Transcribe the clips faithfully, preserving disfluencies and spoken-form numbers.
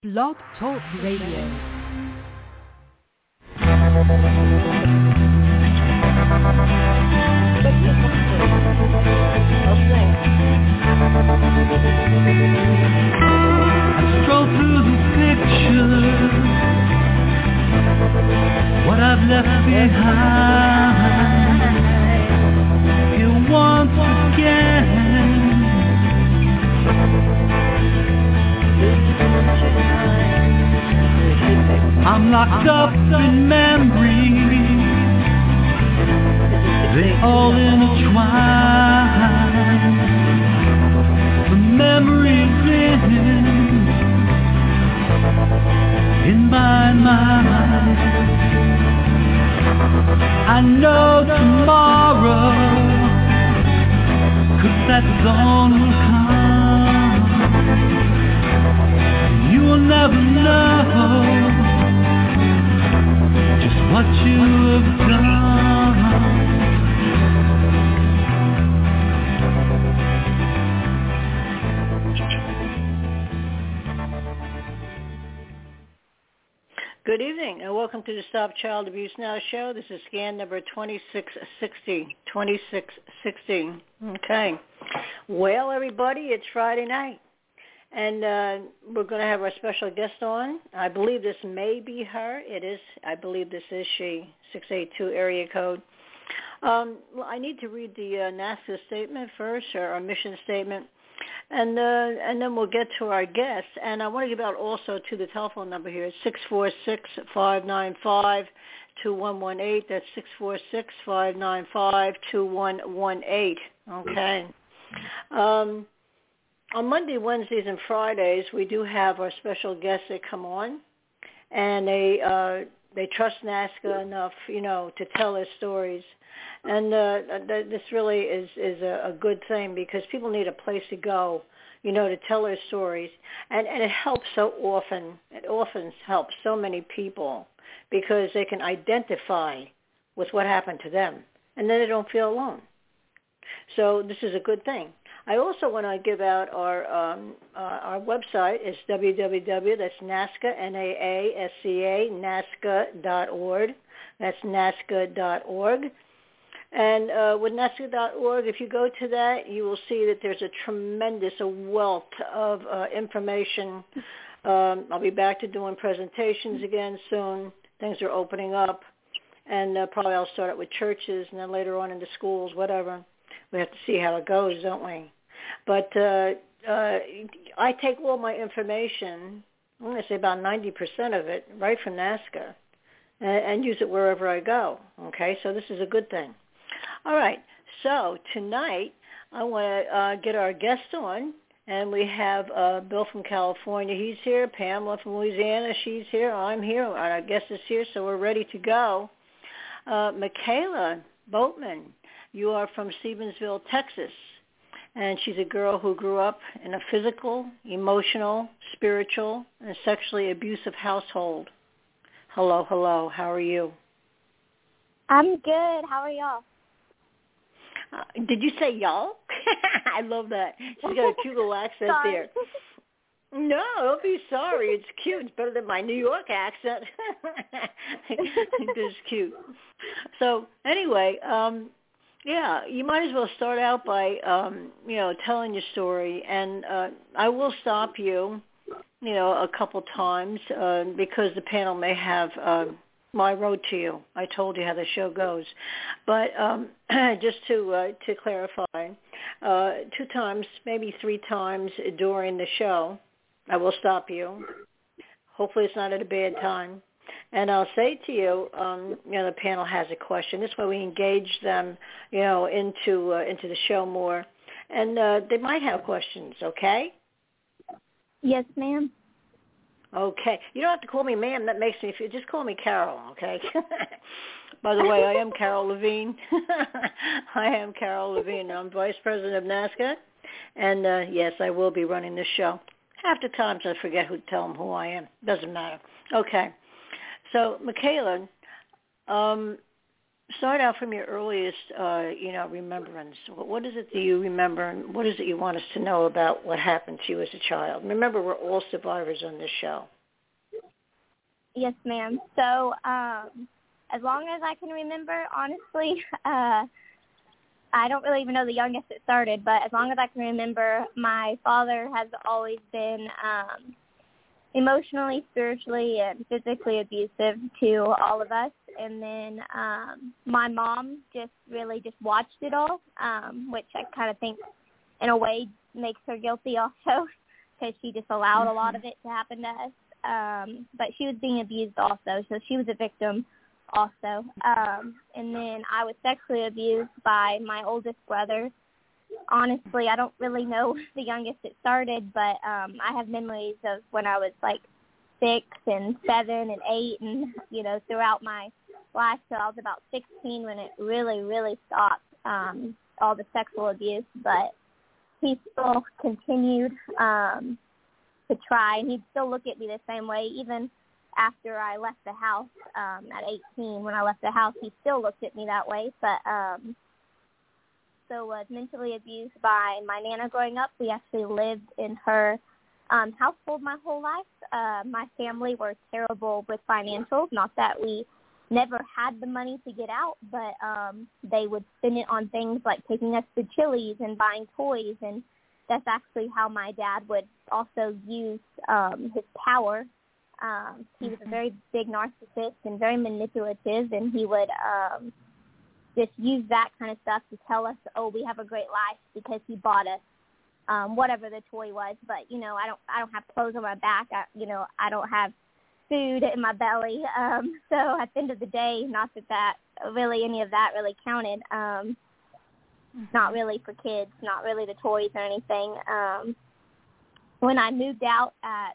Blog Talk Radio. Stroll through the pictures, what I've left behind. Here once again, I'm locked up in memories, they all intertwine. The memories in in my mind. I know tomorrow, 'cause that dawn will come. You will never know just what you have done. Good evening and welcome to the Stop Child Abuse Now show. This is scan number twenty-six sixty. twenty-six sixty. Okay. Well, everybody, it's Friday night. And uh, we're going to have our special guest on. I believe this may be her. It is. I believe this is she. six eight two area code. Um, well, I need to read the uh, NASA statement first, or our mission statement. And uh, and then we'll get to our guests. And I want to give out also to the telephone number here. It's six four six, five nine five, two one one eight. That's six four six, five nine five, two one one eight. Okay. Um, on Monday, Wednesdays, and Fridays, we do have our special guests that come on. And they uh, they trust NAASCA enough, you know, to tell their stories. And uh, th- this really is, is a, a good thing because people need a place to go, you know, to tell their stories. And, and it helps so often. It often helps so many people because they can identify with what happened to them. And then they don't feel alone. So this is a good thing. I also want to give out our um, uh, our website. It's w w w. That's NAASCA, N A A S C A, NAASCA dot org. That's NAASCA dot org. And uh, with NAASCA dot org, if you go to that, you will see that there's a tremendous a wealth of uh, information. Um, I'll be back to doing presentations again soon. Things are opening up. And uh, probably I'll start out with churches and then later on into schools, whatever. We have to see how it goes, don't we? But uh, uh, I take all my information, I'm going to say about ninety percent of it, right from NAASCA, and, and use it wherever I go. Okay, so this is a good thing. All right, so tonight I want to uh, get our guest on, and we have uh, Bill from California. He's here. Pamela from Louisiana, she's here. I'm here. Our guest is here, so we're ready to go. Uh, Michaela Boatman, you are from Stevensville, Texas, and she's a girl who grew up in a physical, emotional, spiritual, and sexually abusive household. Hello, hello. How are you? I'm good. How are y'all? Uh, did you say y'all? I love that. She's got a cute little accent there. No, don't be sorry. It's cute. It's better than my New York accent. It's cute. So anyway, um, yeah, you might as well start out by, um, you know, telling your story. And uh, I will stop you, you know, a couple times uh, because the panel may have uh, my road to you. I told you how the show goes. But um, just to uh, to clarify, uh, two times, maybe three times during the show, I will stop you. Hopefully it's not at a bad time. And I'll say to you, um, you know, the panel has a question. This way we engage them, you know, into uh, into the show more. And uh, they might have questions, okay? Yes, ma'am. Okay. You don't have to call me ma'am. That makes me feel. Just call me Carol, okay? By the way, I am Carol Levine. I am Carol Levine. I'm Vice President of NAASCA. And, uh, yes, I will be running this show. Half the times I forget who to tell them who I am. Doesn't matter. Okay. So, Michaela, um, start out from your earliest, uh, you know, remembrance. What, what is it that you remember, and what is it you want us to know about what happened to you as a child? Remember, we're all survivors on this show. Yes, ma'am. So um, as long as I can remember, honestly, uh, I don't really even know the youngest it started, but as long as I can remember, my father has always been um, emotionally, spiritually, and physically abusive to all of us. And then um, my mom just really just watched it all, um, which I kind of think in a way makes her guilty also because she just allowed mm-hmm. a lot of it to happen to us. Um, but she was being abused also, so she was a victim also. Um, and then I was sexually abused by my oldest brother. Honestly, I don't really know the youngest it started, but um, I have memories of when I was like six and seven and eight and, you know, throughout my life till I was about sixteen when it really, really stopped, um, all the sexual abuse. But he still continued um, to try, and he'd still look at me the same way even after I left the house um, at eighteen. When I left the house, he still looked at me that way. But um, so was mentally abused by my Nana growing up. We actually lived in her um, household my whole life. Uh, my family were terrible with financials. Not that we never had the money to get out, but um, they would spend it on things like taking us to Chili's and buying toys. And that's actually how my dad would also use um, his power. Um, he was a very big narcissist and very manipulative, and he would um, just use that kind of stuff to tell us, oh, we have a great life because he bought us um, whatever the toy was. But, you know, I don't I don't have clothes on my back. I, you know, I don't have food in my belly. Um, so at the end of the day, not that that really any of that really counted. Um, not really for kids, not really the toys or anything. Um, when I moved out at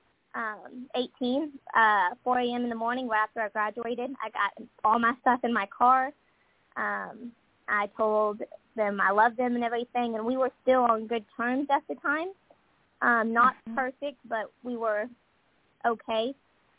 um, eighteen, uh, four a.m. in the morning, right after I graduated, I got all my stuff in my car. Um, I told them I loved them and everything, and we were still on good terms at the time. Um, not mm-hmm. perfect, but we were okay.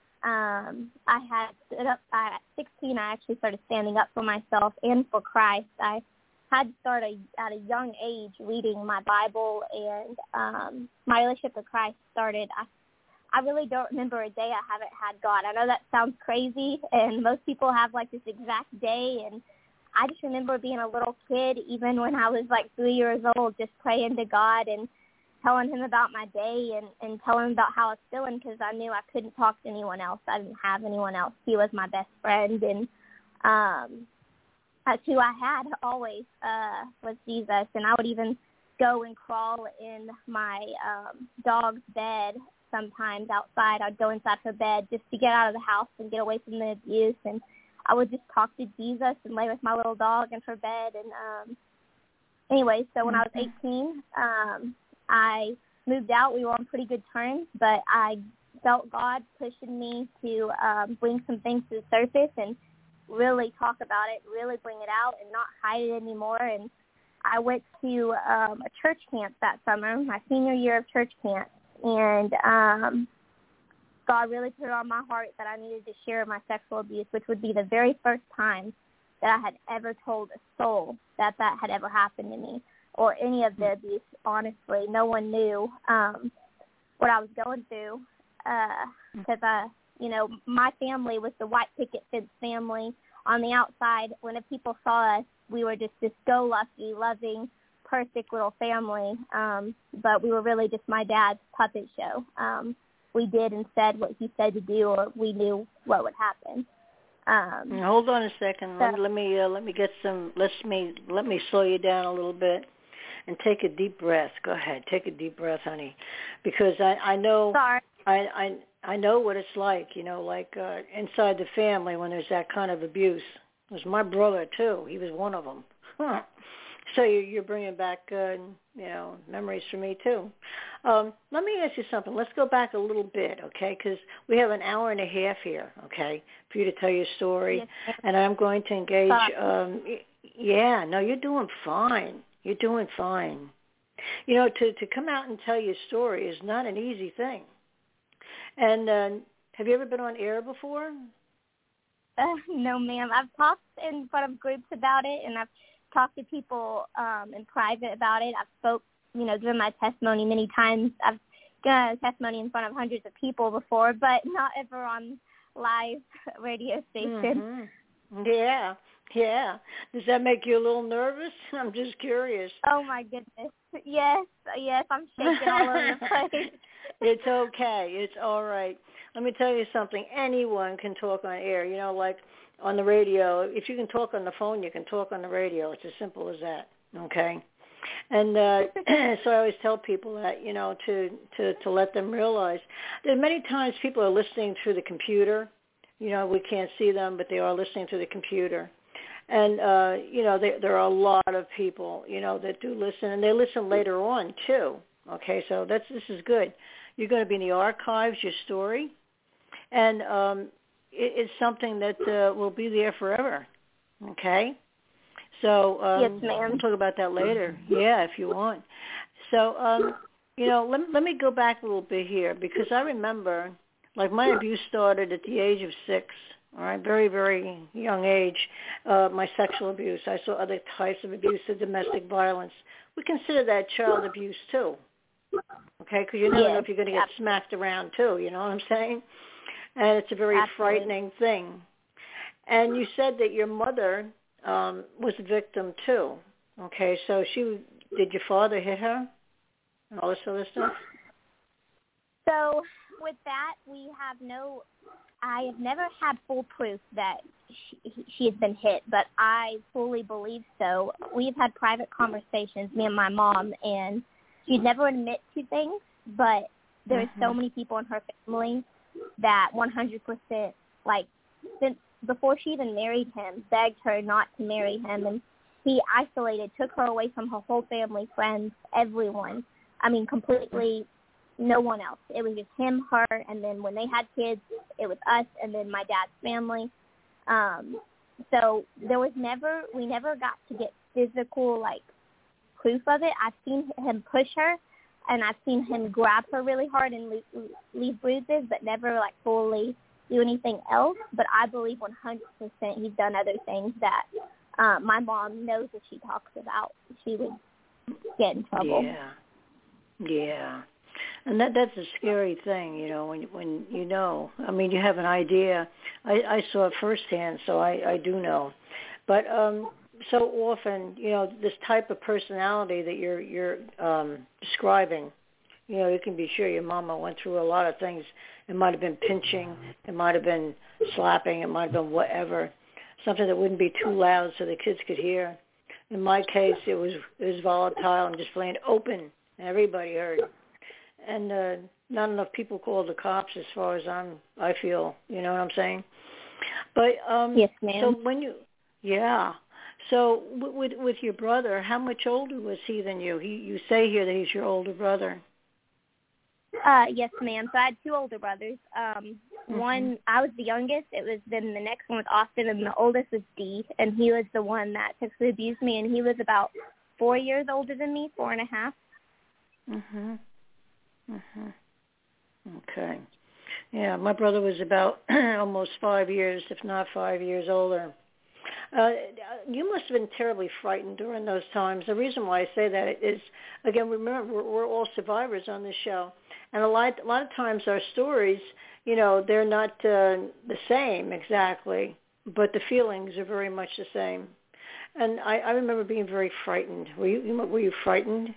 Um, I had stood up I, at sixteen. I actually started standing up for myself and for Christ. I had to start a, at a young age reading my Bible, and um, my relationship with Christ started. I, I really don't remember a day I haven't had God. I know that sounds crazy, and most people have like this exact day, and I just remember being a little kid, even when I was like three years old, just praying to God and telling him about my day and, and telling him about how I was feeling because I knew I couldn't talk to anyone else. I didn't have anyone else. He was my best friend, and um, that's who I had always uh, was Jesus. And I would even go and crawl in my um, dog's bed sometimes outside. I'd go inside her bed just to get out of the house and get away from the abuse. And I would just talk to Jesus and lay with my little dog in her bed. And um, anyway, so when I was eighteen, um, I moved out. We were on pretty good terms, but I felt God pushing me to um, bring some things to the surface and really talk about it, really bring it out and not hide it anymore. And I went to um, a church camp that summer, my senior year of church camp, and um, God really put it on my heart that I needed to share my sexual abuse, which would be the very first time that I had ever told a soul that that had ever happened to me or any of the abuse. Honestly, no one knew um, what I was going through because, uh, uh, you know, my family was the white picket fence family. On the outside, when the people saw us, we were just this go-lucky, loving, perfect little family, um, but we were really just my dad's puppet show. Um, we did and said what he said to do, or we knew what would happen. Um, Hold on a second. So, let, let me uh, let me get some. Let me let me slow you down a little bit, and take a deep breath. Go ahead, take a deep breath, honey, because I, I know sorry. I, I I know what it's like. You know, like uh, inside the family when there's that kind of abuse. It was my brother too. He was one of them. Huh. So you're, you're bringing back, uh, you know, memories for me too. Um, let me ask you something. Let's go back a little bit, okay? Because we have an hour and a half here, okay, for you to tell your story. Yes. And I'm going to engage. Um, yeah, no, you're doing fine. You're doing fine. You know, to, to come out and tell your story is not an easy thing. And uh, have you ever been on air before? Uh, no, ma'am. I've talked in front of groups about it, and I've talked to people um, in private about it. I've spoke, you know, given my testimony many times. I've given a testimony in front of hundreds of people before, but not ever on live radio station. Mm-hmm. Yeah, yeah. Does that make you a little nervous? I'm just curious. Oh, my goodness. Yes, yes. I'm shaking all over the place. It's okay. It's all right. Let me tell you something. Anyone can talk on air. You know, like on the radio. If you can talk on the phone, you can talk on the radio. It's as simple as that. Okay. And uh, so I always tell people that, you know, to, to, to let them realize that many times people are listening through the computer. You know, we can't see them, but they are listening to the computer. And, uh, you know, there, there are a lot of people, you know, that do listen, and they listen later on, too. Okay, so that's this is good. You're going to be in the archives, your story, and um, it, it's something that uh, will be there forever. Okay? So um, yes, ma'am. We'll talk about that later. Yeah, if you want. So, um, you know, let, let me go back a little bit here, because I remember, like, my abuse started at the age of six, all right, very, very young age, uh, my sexual abuse. I saw other types of abuse, the domestic violence. We consider that child abuse, too, okay, because you never yes, know if you're going to get absolutely. smacked around, too, you know what I'm saying? And it's a very absolutely. frightening thing. And you said that your mother um, was a victim, too, okay, so she, did your father hit her and all this other stuff? So with that, we have no, I have never had full proof that she, she has been hit, but I fully believe so. We've had private conversations, me and my mom, and she'd never admit to things, but there are mm-hmm. so many people in her family that one hundred percent, like, since before she even married him, begged her not to marry him, and he isolated, took her away from her whole family, friends, everyone. I mean, completely no one else. It was just him, her, and then when they had kids, it was us, and then my dad's family. Um, so there was never, we never got to get physical, like, proof of it. I've seen him push her, and I've seen him grab her really hard and leave, leave bruises, but never, like, fully do anything else. But I believe one hundred percent he's done other things that uh, my mom knows if she talks about, she would get in trouble. Yeah, yeah. And that that's a scary thing, you know, when when you know. I mean, you have an idea. I, I saw it firsthand, so I, I do know. But um, so often, you know, this type of personality that you're you're um, describing, you know, you can be sure your mama went through a lot of things. It might have been pinching. It might have been slapping. It might have been whatever, something that wouldn't be too loud so the kids could hear. In my case, it was it was volatile and just plain open. Everybody heard. And uh, not enough people called the cops, as far as I'm, I feel. You know what I'm saying? But um, yes, ma'am. So when you, yeah. So with with your brother, how much older was he than you? He, you say here that he's your older brother. Uh, yes, ma'am. So I had two older brothers. Um, mm-hmm. One, I was the youngest. It was then the next one was Austin, and the oldest was Dee, and he was the one that sexually abused me, and he was about four years older than me, four and a half. Mhm. Mhm. Okay. Yeah, my brother was about almost five years, if not five years older. Uh, you must have been terribly frightened during those times. The reason why I say that is, again, remember, we're, we're all survivors on this show. And a lot, a lot of times our stories, you know, they're not uh, the same exactly, but the feelings are very much the same. And I, I remember being very frightened. Were you, were you frightened?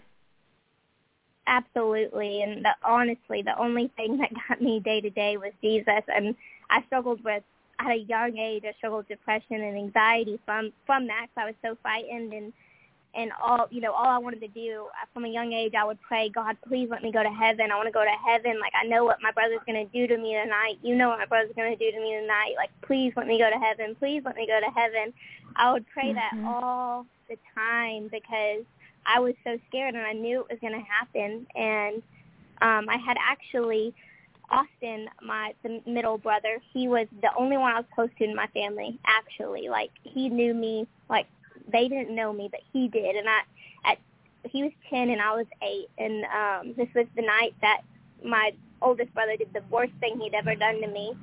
Absolutely. And the, honestly, the only thing that got me day to day was Jesus. And I struggled with, at a young age, I struggled with depression and anxiety from, from that, because I was so frightened. And, and all, you know, all I wanted to do from a young age, I would pray, God, please let me go to heaven. I want to go to heaven. Like, I know what my brother's going to do to me tonight. You know what my brother's going to do to me tonight. Like, please let me go to heaven. Please let me go to heaven. I would pray mm-hmm. that all the time, because I was so scared, and I knew it was going to happen. And um, I had actually, Austin, my the middle brother, he was the only one I was close to in my family, actually. Like, he knew me. Like, they didn't know me, but he did. And I, at he was ten, and I was eight. And um, this was the night that my oldest brother did the worst thing he'd ever done to me.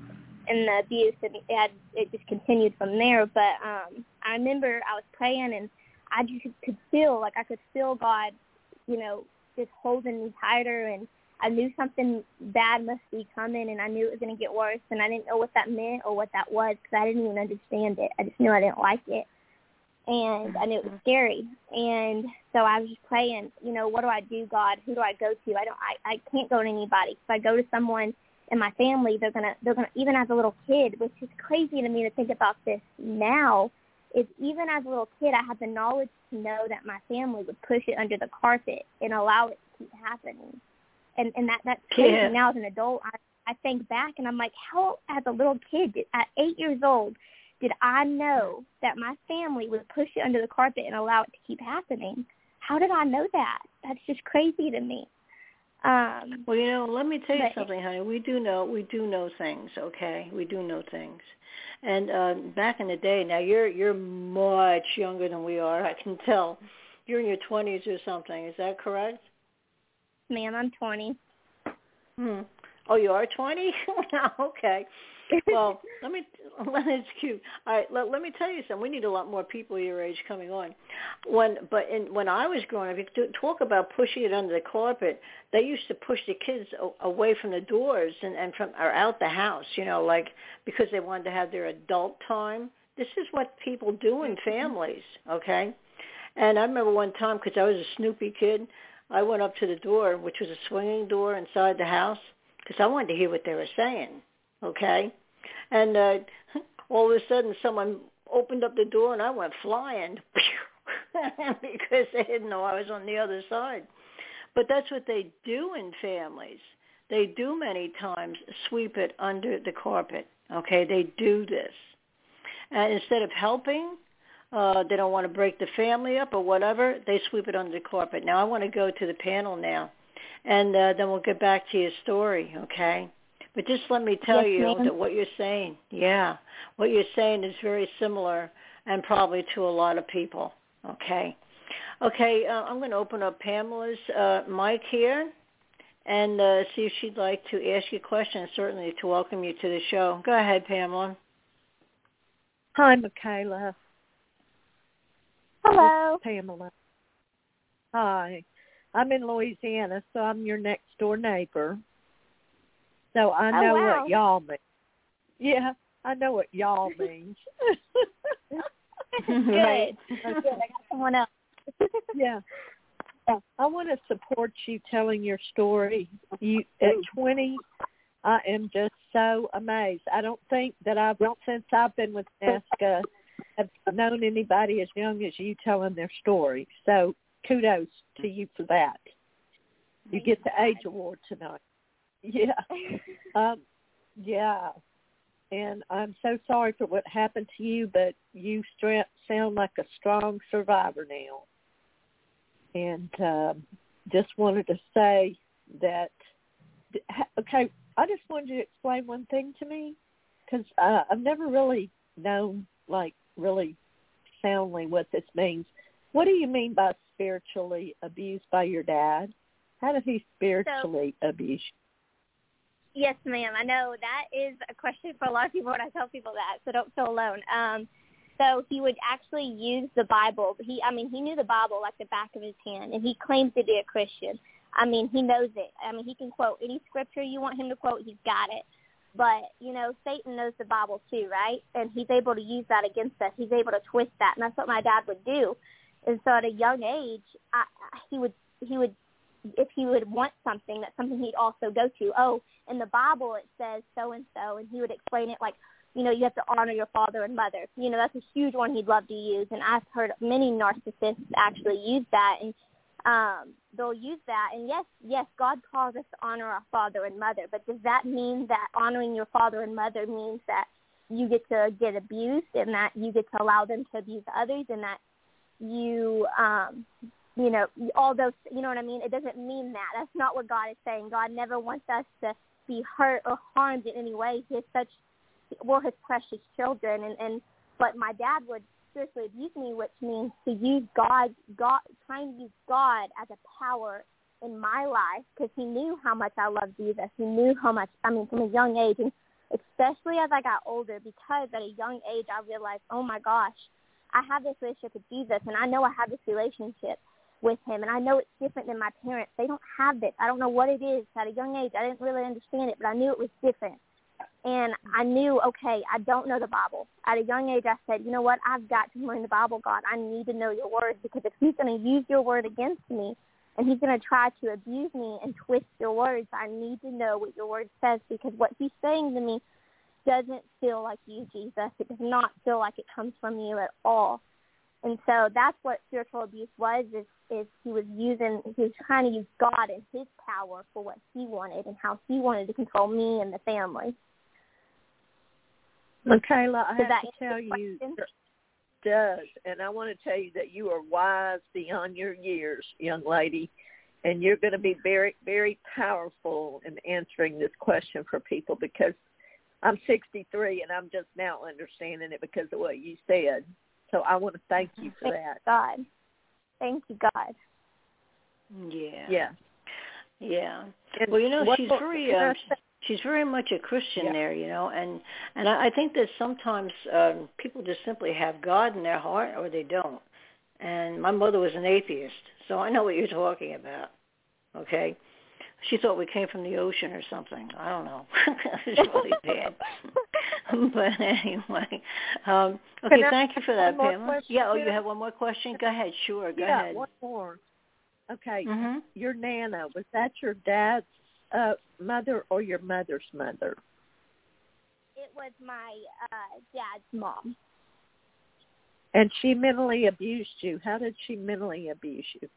and the abuse, and it, had, it just continued from there. But um, I remember I was praying, and I just could feel, like I could feel God, you know, just holding me tighter, and I knew something bad must be coming, and I knew it was going to get worse, and I didn't know what that meant or what that was because I didn't even understand it. I just knew I didn't like it, and I knew it was scary. And so I was just praying, you know, what do I do, God? Who do I go to? I don't. I, I can't go to anybody. If I go to someone in my family, they're gonna they're gonna even as a little kid, which is crazy to me to think about this now. Is even as a little kid, I had the knowledge to know that my family would push it under the carpet and allow it to keep happening. And and that that's crazy. Yeah. Now as an adult, I, I think back and I'm like, how as a little kid, did, at eight years old, did I know that my family would push it under the carpet and allow it to keep happening? How did I know that? That's just crazy to me. Um, well, you know, let me tell you but, something, honey. We do know we do know things, okay? We do know things. And uh, back in the day, now you're you're much younger than we are. I can tell. You're in your twenties or something. Is that correct? Ma'am, I'm twenty. Hmm. Oh, you are twenty? Okay. Well, let me. That's cute. All right. Let, let me tell you something. We need a lot more people your age coming on. When, but in, when I was growing up, you talk about pushing it under the carpet. They used to push the kids away from the doors and, and from or out the house. You know, like because they wanted to have their adult time. This is what people do in families. Okay. And I remember one time because I was a snoopy kid, I went up to the door, which was a swinging door inside the house, because I wanted to hear what they were saying. Okay, and uh, all of a sudden someone opened up the door and I went flying because they didn't know I was on the other side. But that's what they do in families. They do many times sweep it under the carpet. Okay, they do this. And instead of helping, uh, they don't want to break the family up or whatever, they sweep it under the carpet. Now I want to go to the panel now, and uh, then we'll get back to your story, okay? But just let me tell yes, you ma'am. that what you're saying, yeah, what you're saying is very similar and probably to a lot of people, okay? Okay, uh, I'm going to open up Pamela's uh, mic here and uh, see if she'd like to ask you a question, certainly to welcome you to the show. Go ahead, Pamela. Hi, Michaela. Hello. This is Pamela. Hi. I'm in Louisiana, so I'm your next door neighbor. So I Oh, know wow. what y'all mean. Yeah, I know what y'all means. Good. Right. Good. I got someone else. Yeah. Uh, I want to support you telling your story. You at twenty, I am just so amazed. I don't think that I've, since I've been with Nesca, have known anybody as young as you telling their story. So kudos to you for that. You get the age award tonight. Yeah. Um, yeah. And I'm so sorry for what happened to you, but you stra- sound like a strong survivor now. And um, just wanted to say that, okay, I just wanted you to explain one thing to me, because uh, I've never really known, like, really soundly what this means. What do you mean by spiritually abused by your dad? How did he spiritually so, abuse you? Yes, ma'am. I know that is a question for a lot of people when I tell people that, so don't feel alone. Um, so he would actually use the Bible. He, I mean, he knew the Bible like the back of his hand, and he claims to be a Christian. I mean, he knows it. I mean, he can quote any scripture you want him to quote. He's got it. But, you know, Satan knows the Bible too, right? And he's able to use that against us. He's able to twist that, and that's what my dad would do. And so at a young age, I, he would he would if he would want something, that's something he'd also go to. Oh, in the Bible it says so-and-so, and he would explain it like, you know, you have to honor your father and mother. You know, that's a huge one he'd love to use, and I've heard many narcissists actually use that, and um, they'll use that. And yes, yes, God calls us to honor our father and mother, but does that mean that honoring your father and mother means that you get to get abused and that you get to allow them to abuse others and that you, um, you know, all those, you know what I mean? It doesn't mean that. That's not what God is saying. God never wants us to be hurt or harmed in any way. He is such, we're his precious children. And, and but my dad would spiritually abuse me, which means to use God, God, trying to use God as a power in my life, because he knew how much I loved Jesus. He knew how much, I mean, from a young age. And especially as I got older, because at a young age I realized, oh my gosh, I have this relationship with Jesus, and I know I have this relationship with him, and I know it's different than my parents. They don't have this. I don't know what it is. At a young age, I didn't really understand it, but I knew it was different. And I knew, okay, I don't know the Bible. At a young age, I said, you know what, I've got to learn the Bible, God. I need to know your word, because if he's going to use your word against me, and he's going to try to abuse me and twist your words, I need to know what your word says, because what he's saying to me doesn't feel like you, Jesus. It does not feel like it comes from you at all. And so that's what spiritual abuse was, is, is he was using, he was trying to use God and his power for what he wanted and how he wanted to control me and the family. Michaela, I Does have that to tell answer you, the question? it does, and I want to tell you that you are wise beyond your years, young lady, and you're going to be very, very powerful in answering this question for people, because I'm sixty-three, and I'm just now understanding it because of what you said. So I want to thank you for Thank that. God. Thank you, God. Yeah. Yeah. Yeah. And well, you know, what, she's very um, she's very much a Christian yeah. there, you know, and and I, I think that sometimes um, people just simply have God in their heart or they don't. And my mother was an atheist, so I know what you're talking about. Okay. She thought we came from the ocean or something. I don't know. It was really bad. But anyway, um, okay. I Thank you for that, more Pamela. question, Yeah. Oh, too? you have one more question? Go ahead. Sure. Go yeah, ahead. one more. Okay. Mm-hmm. Your Nana, was that your dad's uh, mother or your mother's mother? It was my uh, dad's mom. And she mentally abused you. How did she mentally abuse you?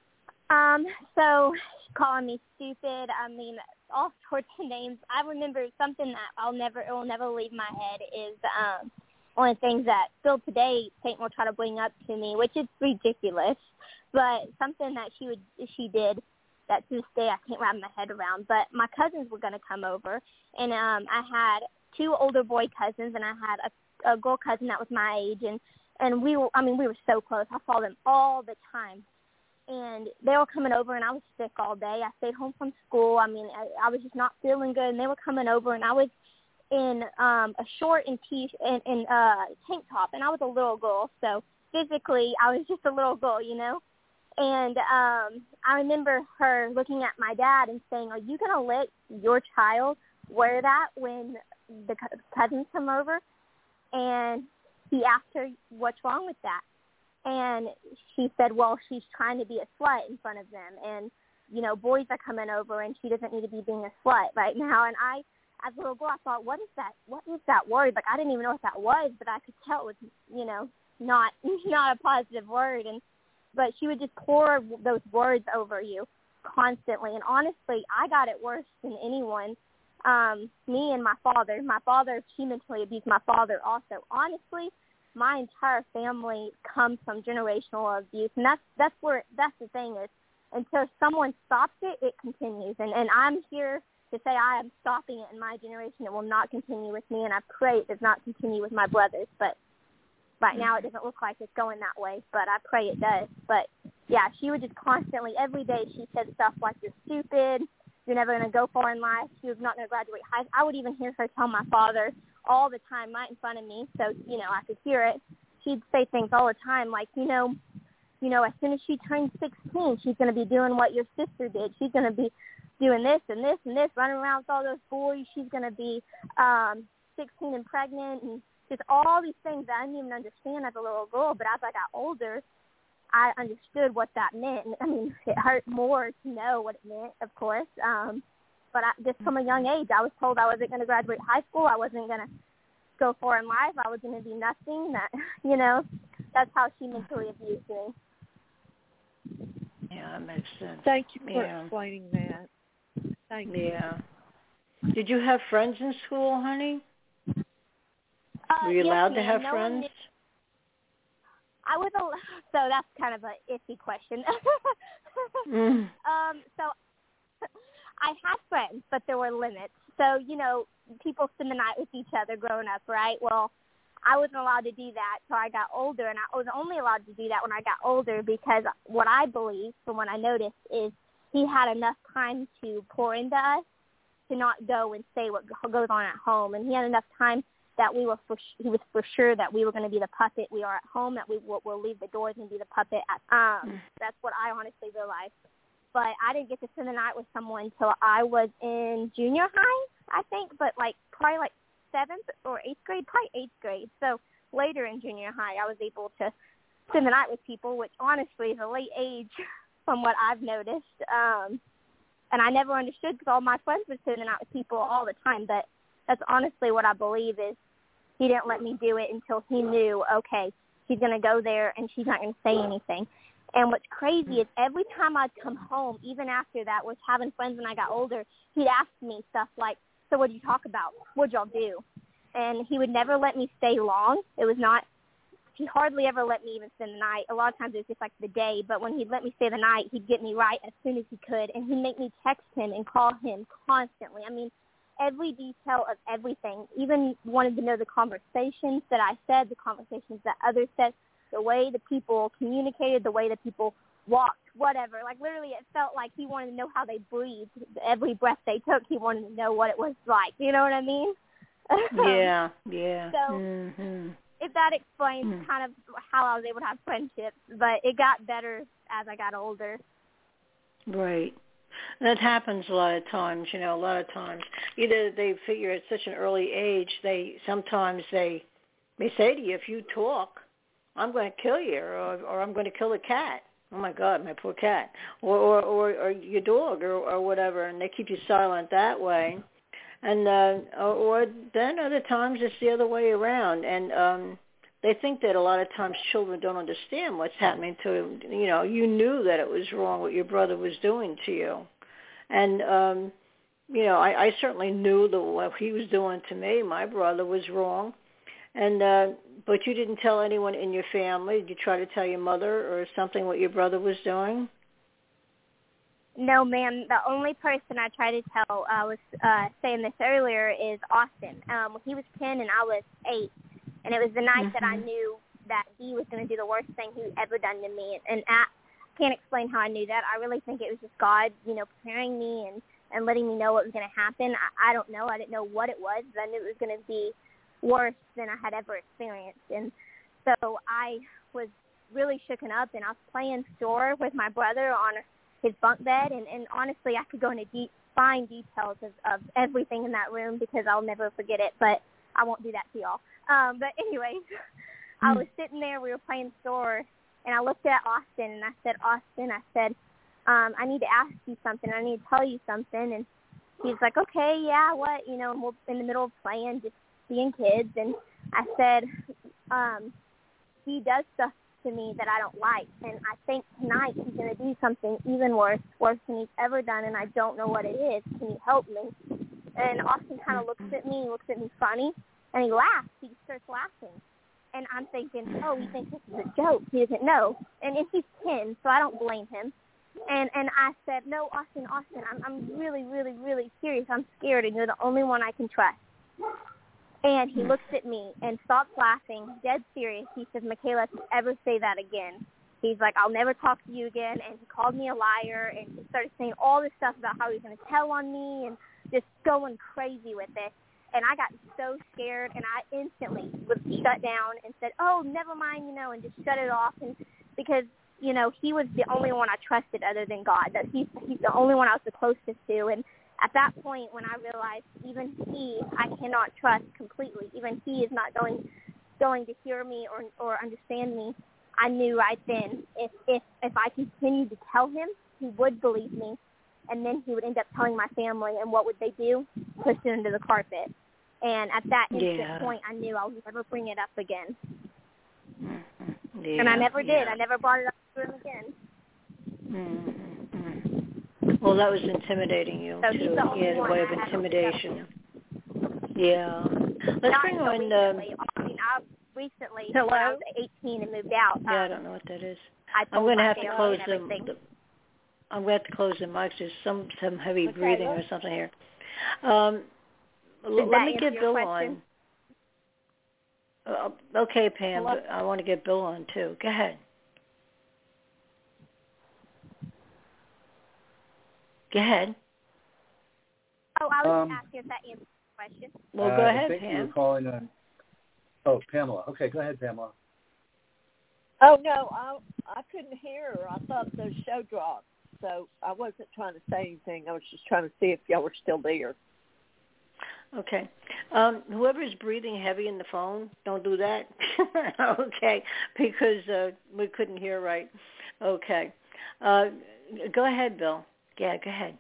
Um, so calling me stupid. I mean, all sorts of names. I remember something that I'll never, it will never leave my head is um, one of the things that still today Saint will try to bring up to me, which is ridiculous, but something that she would, she did that to this day I can't wrap my head around. But my cousins were going to come over, and um, I had two older boy cousins, and I had a, a girl cousin that was my age, and and we were, I mean, we were so close. I saw them all the time. And they were coming over, and I was sick all day. I stayed home from school. I mean, I, I was just not feeling good, and they were coming over, and I was in um, a short and t and, and uh, tank top, and I was a little girl, so physically I was just a little girl, you know. And um, I remember her looking at my dad and saying, "Are you going to let your child wear that when the cousins come over?" And he asked her, "What's wrong with that?" And she said, well, she's trying to be a slut in front of them. And, you know, boys are coming over, and she doesn't need to be being a slut right now. And I, as a little girl, I thought, what is that? What is that word? Like, I didn't even know what that was, but I could tell it was, you know, not not a positive word. And but she would just pour those words over you constantly. And honestly, I got it worse than anyone. Um, me and my father. My father, she mentally abused my father also. Honestly, my entire family comes from generational abuse, and that's that's where that's the thing is. Until someone stops it, it continues. And and I'm here to say I am stopping it in my generation. It will not continue with me, and I pray it does not continue with my brothers. But right now, it doesn't look like it's going that way. But I pray it does. But yeah, she would just constantly, every day, she said stuff like, "You're stupid. You're never going to go far in life. She was not going to graduate high." I would even hear her tell my father all the time right in front of me, so, you know, I could hear it. She'd say things all the time like, you know, you know, as soon as she turns sixteen, she's going to be doing what your sister did. She's going to be doing this and this and this, running around with all those boys. She's going to be um, sixteen and pregnant, and just all these things that I didn't even understand as a little girl. But as I got older, I understood what that meant. And, I mean, it hurt more to know what it meant, of course. Um, but I, just from a young age, I was told I wasn't going to graduate high school. I wasn't going to go far in life. I was going to be nothing. That, you know, that's how she mentally abused me. Yeah, that makes sense. Thank you for yeah. explaining that. Thank you. Yeah. Did you have friends in school, honey? Uh, Were you yes, allowed to ma'am. have no friends? Knew, I was a, so that's kind of an iffy question. mm. Um, so I had friends, but there were limits. So, you know, people spend the night with each other growing up, right? Well, I wasn't allowed to do that until I got older, and I was only allowed to do that when I got older because what I believe, from what I noticed, is he had enough time to pour into us to not go and say what goes on at home. And he had enough time that we were for, he was for sure that we were going to be the puppet we are at home, that we will we'll leave the doors and be the puppet. At, um, mm. That's what I honestly realized. But I didn't get to spend the night with someone until I was in junior high, I think, but like probably like seventh or eighth grade, probably eighth grade. So later in junior high, I was able to spend the night with people, which honestly is a late age from what I've noticed. Um, and I never understood because all my friends would spend the night with people all the time. But that's honestly what I believe is he didn't let me do it until he knew, okay, she's going to go there and she's not going to say anything. And what's crazy is every time I'd come home, even after that, was having friends when I got older, he'd ask me stuff like, so what'd you talk about? What'd y'all do? And he would never let me stay long. It was not, he hardly ever let me even spend the night. A lot of times it was just like the day, but when he'd let me stay the night, he'd get me right as soon as he could, and he'd make me text him and call him constantly. I mean, every detail of everything, even wanted to know the conversations that I said, the conversations that others said, the way the people communicated, the way the people walked, whatever. Like, literally, it felt like he wanted to know how they breathed. Every breath they took, he wanted to know what it was like. You know what I mean? Yeah, yeah. So mm-hmm. if that explains mm. kind of how I was able to have friendships, but it got better as I got older. Right. That happens a lot of times, you know, a lot of times. Either they figure at such an early age, they sometimes they may say to you, if you talk, I'm going to kill you, or, or I'm going to kill the cat. Oh, my God, my poor cat. Or or, or, or your dog or, or whatever, and they keep you silent that way. And uh, or, or then other times it's the other way around. And um, they think that a lot of times children don't understand what's happening to them. You know, you knew that it was wrong what your brother was doing to you. And, um, you know, I, I certainly knew that what he was doing to me, my brother, was wrong. And uh, but you didn't tell anyone in your family? Did you try to tell your mother or something what your brother was doing? No, ma'am. The only person I tried to tell, I uh, was uh, saying this earlier, is Austin. Um, he was ten and I was eight. And it was the night mm-hmm. that I knew that he was going to do the worst thing he'd ever done to me. And I can't explain how I knew that. I really think it was just God, you know, preparing me and, and letting me know what was going to happen. I, I don't know. I didn't know what it was, but I knew it was going to be worse than I had ever experienced. And so I was really shooken up, and I was playing store with my brother on his bunk bed, and, and honestly, I could go into deep, fine details of, of everything in that room because I'll never forget it, but I won't do that to y'all. Um, but anyway, mm. I was sitting there, we were playing store, and I looked at Austin, and I said, Austin, I said, um, I need to ask you something. I need to tell you something. And he's like, okay, yeah, what? You know, and we're in the middle of playing, just being kids. And I said, um, he does stuff to me that I don't like, and I think tonight he's going to do something even worse, worse than he's ever done, and I don't know what it is. Can you help me? And Austin kind of looks at me, looks at me funny, and he laughs. He starts laughing. And I'm thinking, oh, he thinks this is a joke. He doesn't know. And he's ten, so I don't blame him. And and I said, no, Austin, Austin, I'm, I'm really, really, really serious. I'm scared, and you're the only one I can trust. And he looks at me and stops laughing, dead serious. He says, Michaela, if you ever say that again, he's like, I'll never talk to you again. And he called me a liar, and he started saying all this stuff about how he was going to tell on me and just going crazy with it. And I got so scared, and I instantly was shut down and said, oh, never mind, you know, and just shut it off. And because, you know, he was the only one I trusted other than God. That he's, he's the only one I was the closest to. And at that point, when I realized even he, I cannot trust completely, even he is not going going to hear me or or understand me, I knew right then if if if I continued to tell him, he would believe me, and then he would end up telling my family, and what would they do? Push it under the carpet. And at that instant yeah. point, I knew I would never bring it up again. Mm-hmm. Yeah, and I never did. yeah. I never brought it up to him again. Mm-hmm. Well, that was intimidating you, so too. He had a way of intimidation. Yeah. Let's Not bring so on... Recently. Um, I mean, I recently, Hello? when I was eighteen and moved out. Yeah, um, I don't know what that is. I I'm going to have to close the, the... I'm going to have to close the mics. There's some, some heavy okay, breathing or something here. Um, l- let me get Bill question? on. Uh, okay, Pam, Hello? but I want to get Bill on, too. Go ahead. Go ahead. Oh, I was Um, just asking if that answers the question. Well, go uh, ahead, I think Pam. you were calling on. Oh, Pamela. Okay, go ahead, Pamela. Oh no, I I couldn't hear her. I thought the show dropped, so I wasn't trying to say anything. I was just trying to see if y'all were still there. Okay. Um, whoever's breathing heavy in the phone, don't do that. Okay, because uh, we couldn't hear right. Okay. Uh, go ahead, Bill. Yeah, go ahead.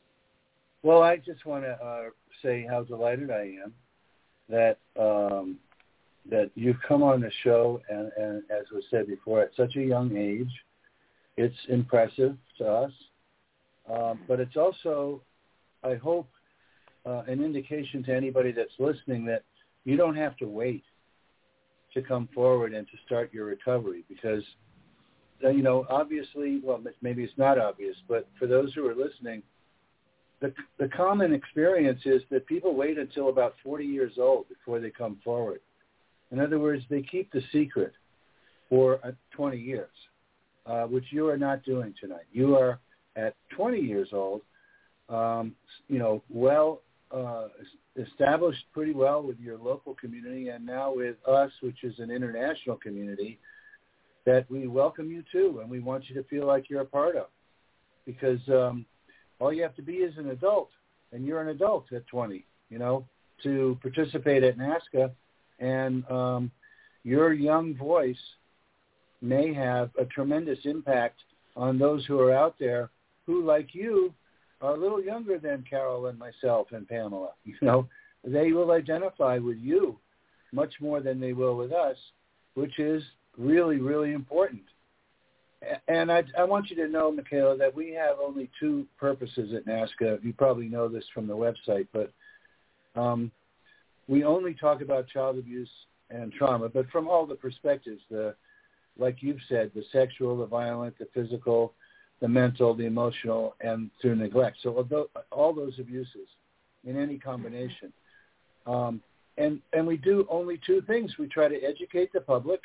Well, I just want to uh, say how delighted I am that um, that you've come on the show, and, and as was said before, at such a young age. It's impressive to us, um, but it's also, I hope, uh, an indication to anybody that's listening that you don't have to wait to come forward and to start your recovery because, you know, obviously, well, maybe it's not obvious, but for those who are listening, the the common experience is that people wait until about forty years old before they come forward. In other words, they keep the secret for uh, twenty years, uh, which you are not doing tonight. You are at twenty years old, um, you know, well uh, established pretty well with your local community, and now with us, which is an international community that we welcome you to, and we want you to feel like you're a part of, because um, all you have to be is an adult, and you're an adult at twenty, you know, to participate at NAASCA, and um, your young voice may have a tremendous impact on those who are out there who, like you, are a little younger than Carol and myself and Pamela. You know, they will identify with you much more than they will with us, which is really, really important. And I, I want you to know, Michaela, that we have only two purposes at NAASCA. You probably know this from the website, but um, we only talk about child abuse and trauma, but from all the perspectives, the like you've said, the sexual, the violent, the physical, the mental, the emotional, and through neglect. So although, all those abuses in any combination. Um, and, and we do only two things. We try to educate the public,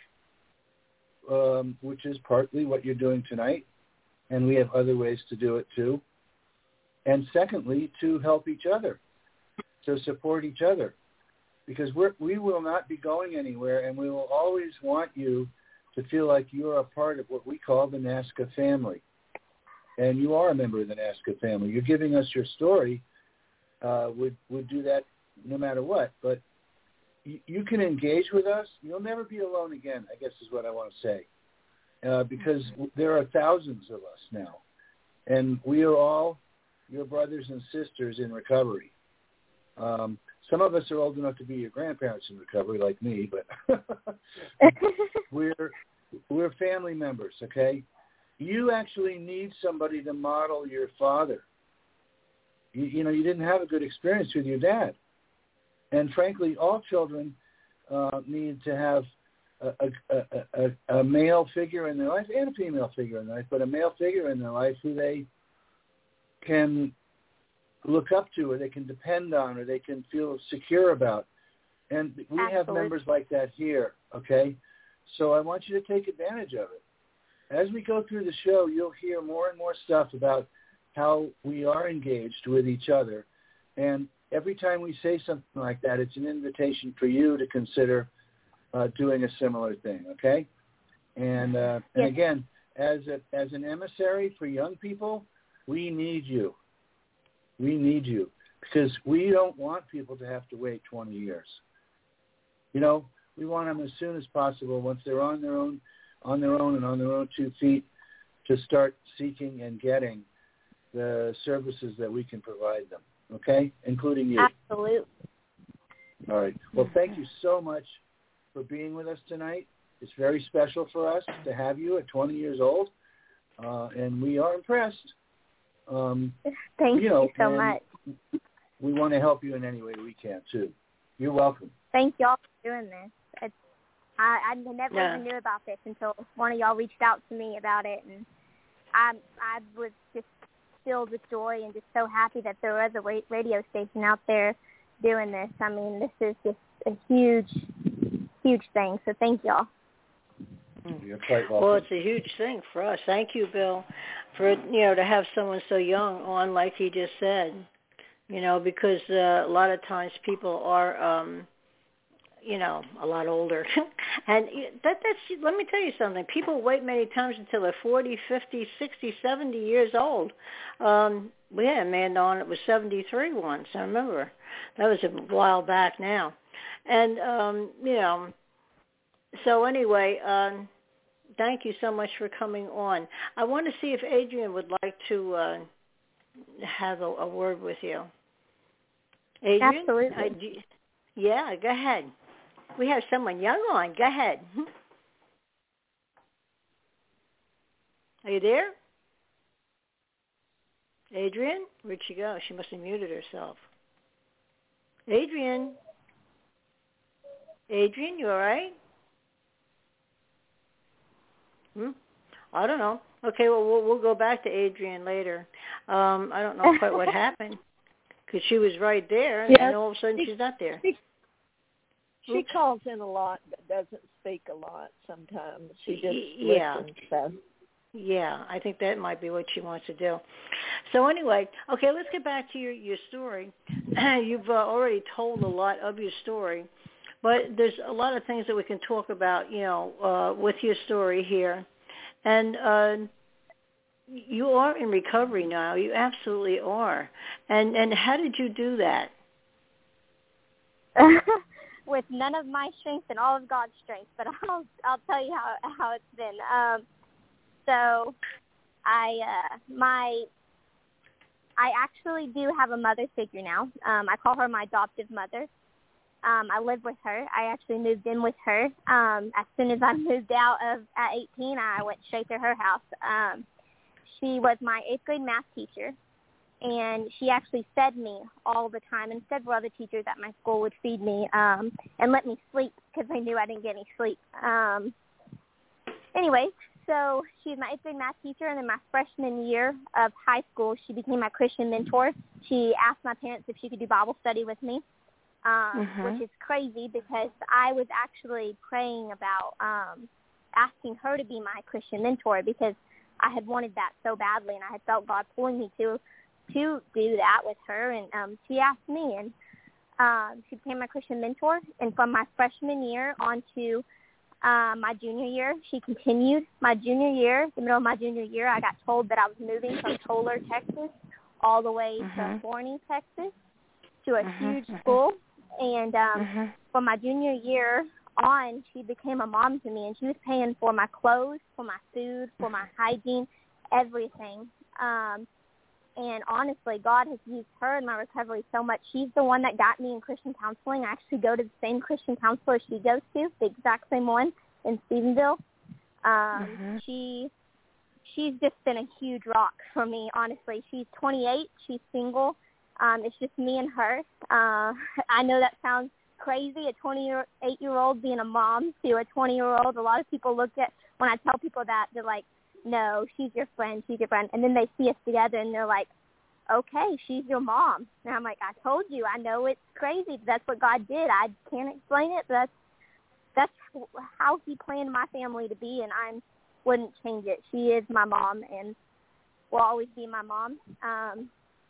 um, which is partly what you're doing tonight, and we have other ways to do it too. And secondly, to help each other, to support each other, because we're, we will not be going anywhere, and we will always want you to feel like you're a part of what we call the NAASCA family. And you are a member of the NAASCA family. You're giving us your story. Uh, would would do that no matter what. But you, you can engage with us. You'll never be alone again, I guess is what I want to say. Uh, because there are thousands of us now. And we are all your brothers and sisters in recovery. Um, some of us are old enough to be your grandparents in recovery, like me, but we're we're family members, okay? You actually need somebody to model your father. You, you know, you didn't have a good experience with your dad. And frankly, all children uh, need to have a, a, a, a male figure in their life and a female figure in their life, but a male figure in their life who they can look up to, or they can depend on, or they can feel secure about. And we Absolutely. have members like that here, okay? So I want you to take advantage of it. As we go through the show, you'll hear more and more stuff about how we are engaged with each other. And every time we say something like that, it's an invitation for you to consider uh, doing a similar thing, okay? And, uh, and yes. again, as a, as an emissary for young people, we need you. We need you because we don't want people to have to wait twenty years. You know, we want them as soon as possible once they're on their own, on their own and on their own two feet to start seeking and getting the services that we can provide them, okay, including you. Absolutely. All right. Well, thank you so much for being with us tonight. It's very special for us to have you at twenty years old, uh, and we are impressed. Um, Thank you, know, you so much. We want to help you in any way we can, too. You're welcome. Thank y'all for doing this. It's, I, I never yeah. even knew about this until one of y'all reached out to me about it, and I I was just filled with joy and just so happy that there was a radio station out there doing this. I mean, this is just a huge, huge thing, so thank y'all. You're quite welcome. Well, it's a huge thing for us. Thank you, Bill, for, you know, to have someone so young on, like he just said. you know, because uh, a lot of times people are, um, you know, a lot older. And that, that's, let me tell you something. People wait many times until they're forty, fifty, sixty, seventy years old. Um, we had a man on that was seventy-three once, I remember. That was a while back now. And, um, you know, so anyway, um, thank you so much for coming on. I want to see if Adrian would like to uh, have a, a word with you. Adrian? Absolutely. I, do, yeah, go ahead. We have someone young on. Go ahead. Are you there? Adrian? Where'd she go? She must have muted herself. Adrian? Adrian, you all right? Hmm? I don't know. Okay, well, we'll, we'll go back to Adrian later. Um, I don't know quite what happened because she was right there, and yes, then all of a sudden she, she's not there. She, she calls in a lot but doesn't speak a lot sometimes. She just yeah. listens. So. Yeah, I think that might be what she wants to do. So anyway, okay, let's get back to your, your story. You've uh, already told a lot of your story, but there's a lot of things that we can talk about, you know, uh, with your story here. And uh, you are in recovery now. You absolutely are. And and how did you do that? With none of my strength and all of God's strength, but I'll I'll tell you how how it's been. Um, so, I uh, my I actually do have a mother figure now. Um, I call her my adoptive mother. Um, I live with her. I actually moved in with her. Um, as soon as I moved out of at eighteen, I went straight to her house. Um, she was my eighth grade math teacher, and she actually fed me all the time, and several other teachers at my school would feed me um, and let me sleep because they knew I didn't get any sleep. Um, anyway, so she's my eighth grade math teacher, and then my freshman year of high school, she became my Christian mentor. She asked my parents if she could do Bible study with me. Um, mm-hmm. Which is crazy because I was actually praying about um, asking her to be my Christian mentor because I had wanted that so badly, and I had felt God pulling me to to do that with her. And um, she asked me, and um, she became my Christian mentor. And from my freshman year on to uh, my junior year, she continued. My junior year, the middle of my junior year, I got told that I was moving from Tolar, Texas, all the way mm-hmm. to Forney, Texas, to a mm-hmm. huge school. And um, mm-hmm. from my junior year on, she became a mom to me, and she was paying for my clothes, for my food, for my hygiene, everything. Um, and honestly, God has used her in my recovery so much. She's the one that got me in Christian counseling. I actually go to the same Christian counselor she goes to, the exact same one in Stephenville. Um, mm-hmm. She she's just been a huge rock for me, honestly. She's twenty-eight. She's single. Um, it's just me and her. Uh, I know that sounds crazy, a twenty-eight-year-old being a mom to a twenty-year-old. A lot of people look at, when I tell people that, they're like, no, she's your friend, she's your friend. And then they see us together, and they're like, okay, she's your mom. And I'm like, I told you, I know it's crazy. That's what God did. I can't explain it, but that's, that's how he planned my family to be, and I wouldn't change it. She is my mom and will always be my mom. Um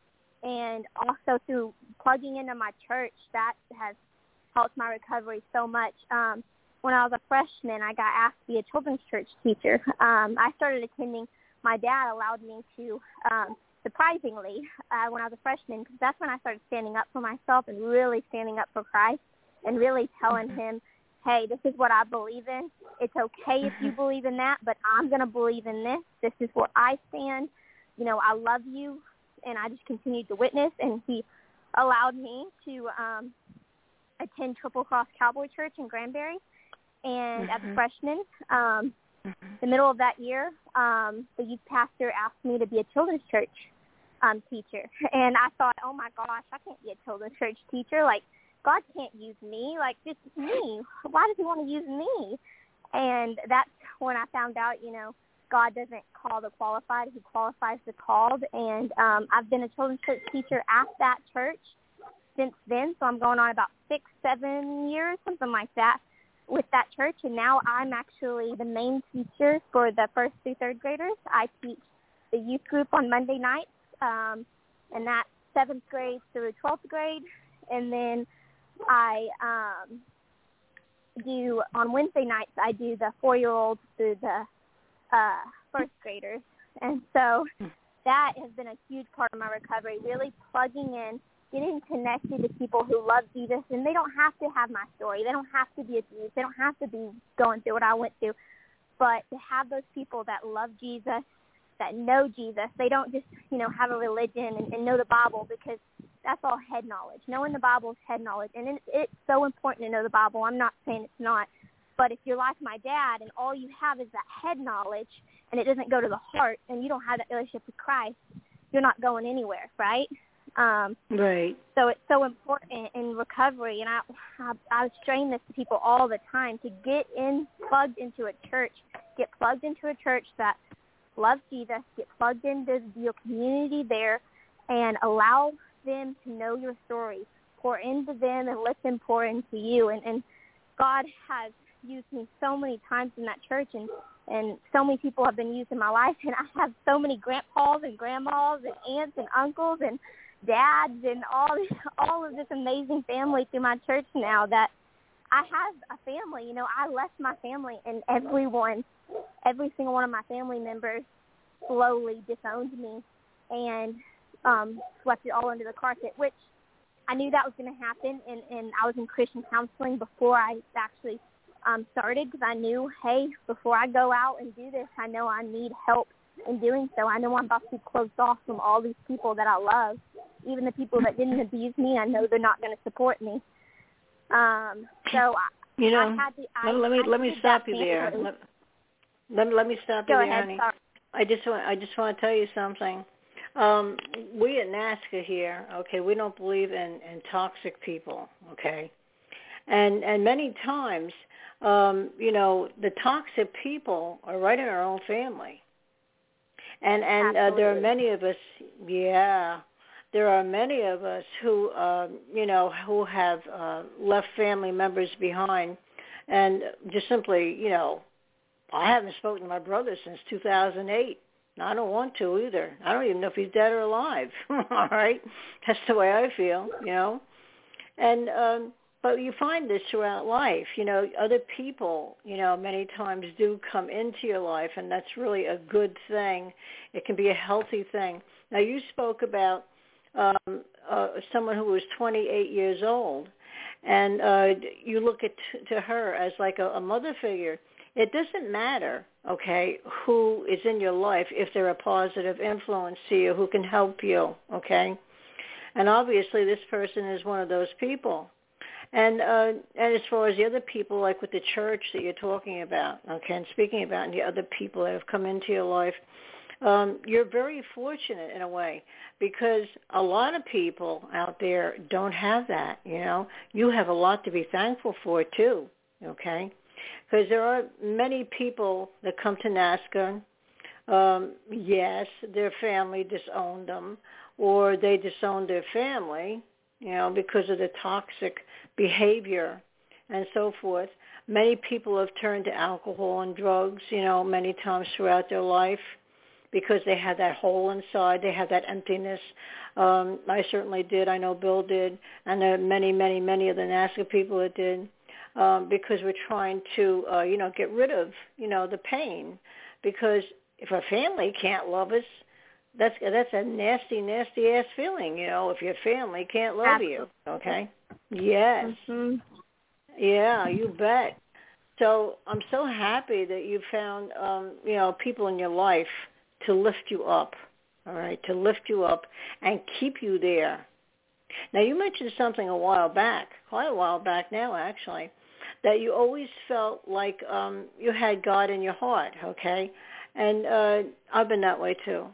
And also through plugging into my church, that has helped my recovery so much. Um, when I was a freshman, I got asked to be a children's church teacher. Um, I started attending. My dad allowed me to, um, surprisingly, uh, when I was a freshman, because that's when I started standing up for myself and really standing up for Christ and really telling him, hey, this is what I believe in. It's okay if you believe in that, but I'm going to believe in this. This is where I stand. You know, I love you. And I just continued to witness, and he allowed me to um, attend Triple Cross Cowboy Church in Granbury. And mm-hmm. as a freshman, um, mm-hmm. the middle of that year, um, the youth pastor asked me to be a children's church um, teacher. And I thought, oh, my gosh, I can't be a children's church teacher. Like, God can't use me. Like, this is me. Why does he want to use me? And that's when I found out, you know, God doesn't call the qualified, he qualifies the called. And um, I've been a children's church teacher at that church since then, so I'm going on about six, seven years, something like that, with that church. And now I'm actually the main teacher for the first through third graders. I teach the youth group on Monday nights, um, and that's seventh grade through twelfth grade, and then I um, do on Wednesday nights. I do the four-year-olds through the uh, first graders, and so that has been a huge part of my recovery. Really plugging in, getting connected to people who love Jesus, and they don't have to have my story. They don't have to be abused. They don't have to be going through what I went through, but to have those people that love Jesus, that know Jesus. They don't just, you know, have a religion and, and know the Bible, because that's all head knowledge. Knowing the Bible is head knowledge, and it, it's so important to know the Bible. I'm not saying it's not, but if you're like my dad and all you have is that head knowledge and it doesn't go to the heart and you don't have that relationship with Christ, you're not going anywhere, right? Um, right. So it's so important in recovery, and I, I I strain this to people all the time to get in, plugged into a church, get plugged into a church that loves Jesus, get plugged into your community there, and allow them to know your story. Pour into them and let them pour into you. And, and God has used me so many times in that church, and, and so many people have been used in my life, and I have so many grandpas and grandmas and aunts and uncles and dads and all all of this amazing family through my church now that I have a family. You know, I left my family, and everyone, every single one of my family members slowly disowned me and um, swept it all under the carpet, which I knew that was going to happen, and, and I was in Christian counseling before I actually um, started, because I knew, hey, before I go out and do this, I know I need help in doing so. I know I'm about to be closed off from all these people that I love. Even the people that didn't abuse me, I know they're not going to support me. Um, so you know, I had to, I, let me I let me stop you there. family. Let, let, let me stop Go you there, ahead, honey. sorry. I just want I just want to tell you something. Um, we at NAASCA here, okay, we don't believe in, in toxic people, okay, and and many times, um, you know, the toxic people are right in our own family, and and uh, there are many of us, yeah. There are many of us who, uh, you know, who have uh, left family members behind, and just simply, you know, I haven't spoken to my brother since two thousand eight. And I don't want to either. I don't even know if he's dead or alive. All right, that's the way I feel, you know. And um, but you find this throughout life, you know. Other people, you know, many times do come into your life, and that's really a good thing. It can be a healthy thing. Now, you spoke about Um, uh, someone who was twenty-eight years old, and uh, you look at t- to her as like a, a mother figure. It doesn't matter, okay, who is in your life if they're a positive influence to you, who can help you, okay? And obviously this person is one of those people. And uh, and as far as the other people, like with the church that you're talking about, okay, and speaking about, and the other people that have come into your life, Um, you're very fortunate in a way, because a lot of people out there don't have that, you know. You have a lot to be thankful for, too, okay? Because there are many people that come to NAASCA. Um, yes, their family disowned them, or they disowned their family, you know, because of the toxic behavior and so forth. Many people have turned to alcohol and drugs, you know, many times throughout their life, because they had that hole inside, they had that emptiness. Um, I certainly did. I know Bill did, and there are many, many, many of the NAASCA people that did, um, because we're trying to, uh, you know, get rid of, you know, the pain. Because if a family can't love us, that's that's a nasty, nasty ass feeling, you know. If your family can't love Absolutely. you, okay? Yes. Mm-hmm. Yeah, you bet. So I'm so happy that you found, um, you know, people in your life to lift you up, all right, to lift you up and keep you there. Now, you mentioned something a while back, quite a while back now, actually, that you always felt like um, you had God in your heart, okay? And uh, I've been that way, too.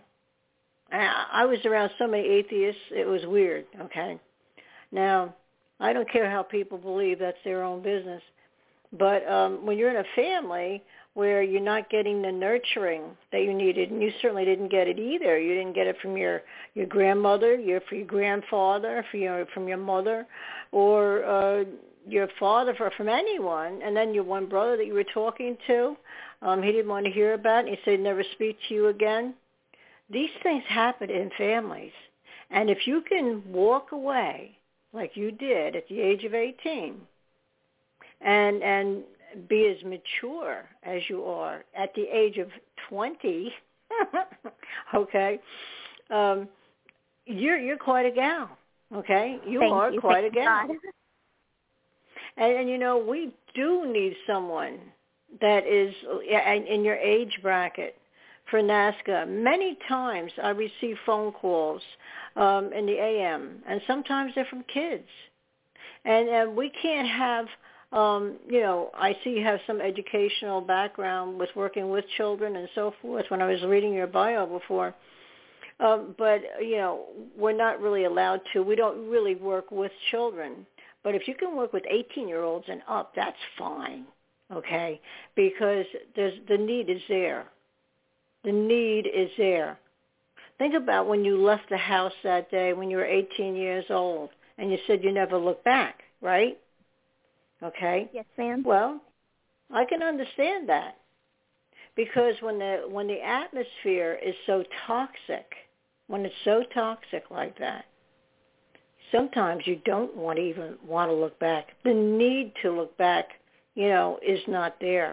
I was around so many atheists, it was weird, okay? Now, I don't care how people believe, that's their own business. But um, when you're in a family where you're not getting the nurturing that you needed, and you certainly didn't get it either. You didn't get it from your, your grandmother, your, from your grandfather, from your, from your mother, or uh, your father, or from anyone. And then your one brother that you were talking to, um, he didn't want to hear about it. He said, never speak to you again. These things happen in families. And if you can walk away like you did at the age of eighteen and and be as mature as you are at the age of twenty, okay, um, you're you're quite a gal, okay? You Thank are you. quite Thank a gal. God. And, and, you know, we do need someone that is in your age bracket for NAASCA. Many times I receive phone calls um, in the A M, and sometimes they're from kids. And, and we can't have, um, you know, I see you have some educational background with working with children and so forth when I was reading your bio before. Um, but, you know, we're not really allowed to. We don't really work with children. But if you can work with eighteen-year-olds and up, that's fine, okay, because there's, the need is there. The need is there. Think about when you left the house that day when you were eighteen years old and you said you never looked back, right? Okay? Yes, ma'am. Well, I can understand that because when the when the atmosphere is so toxic, when it's so toxic like that, sometimes you don't want to even want to look back. The need to look back, you know, is not there.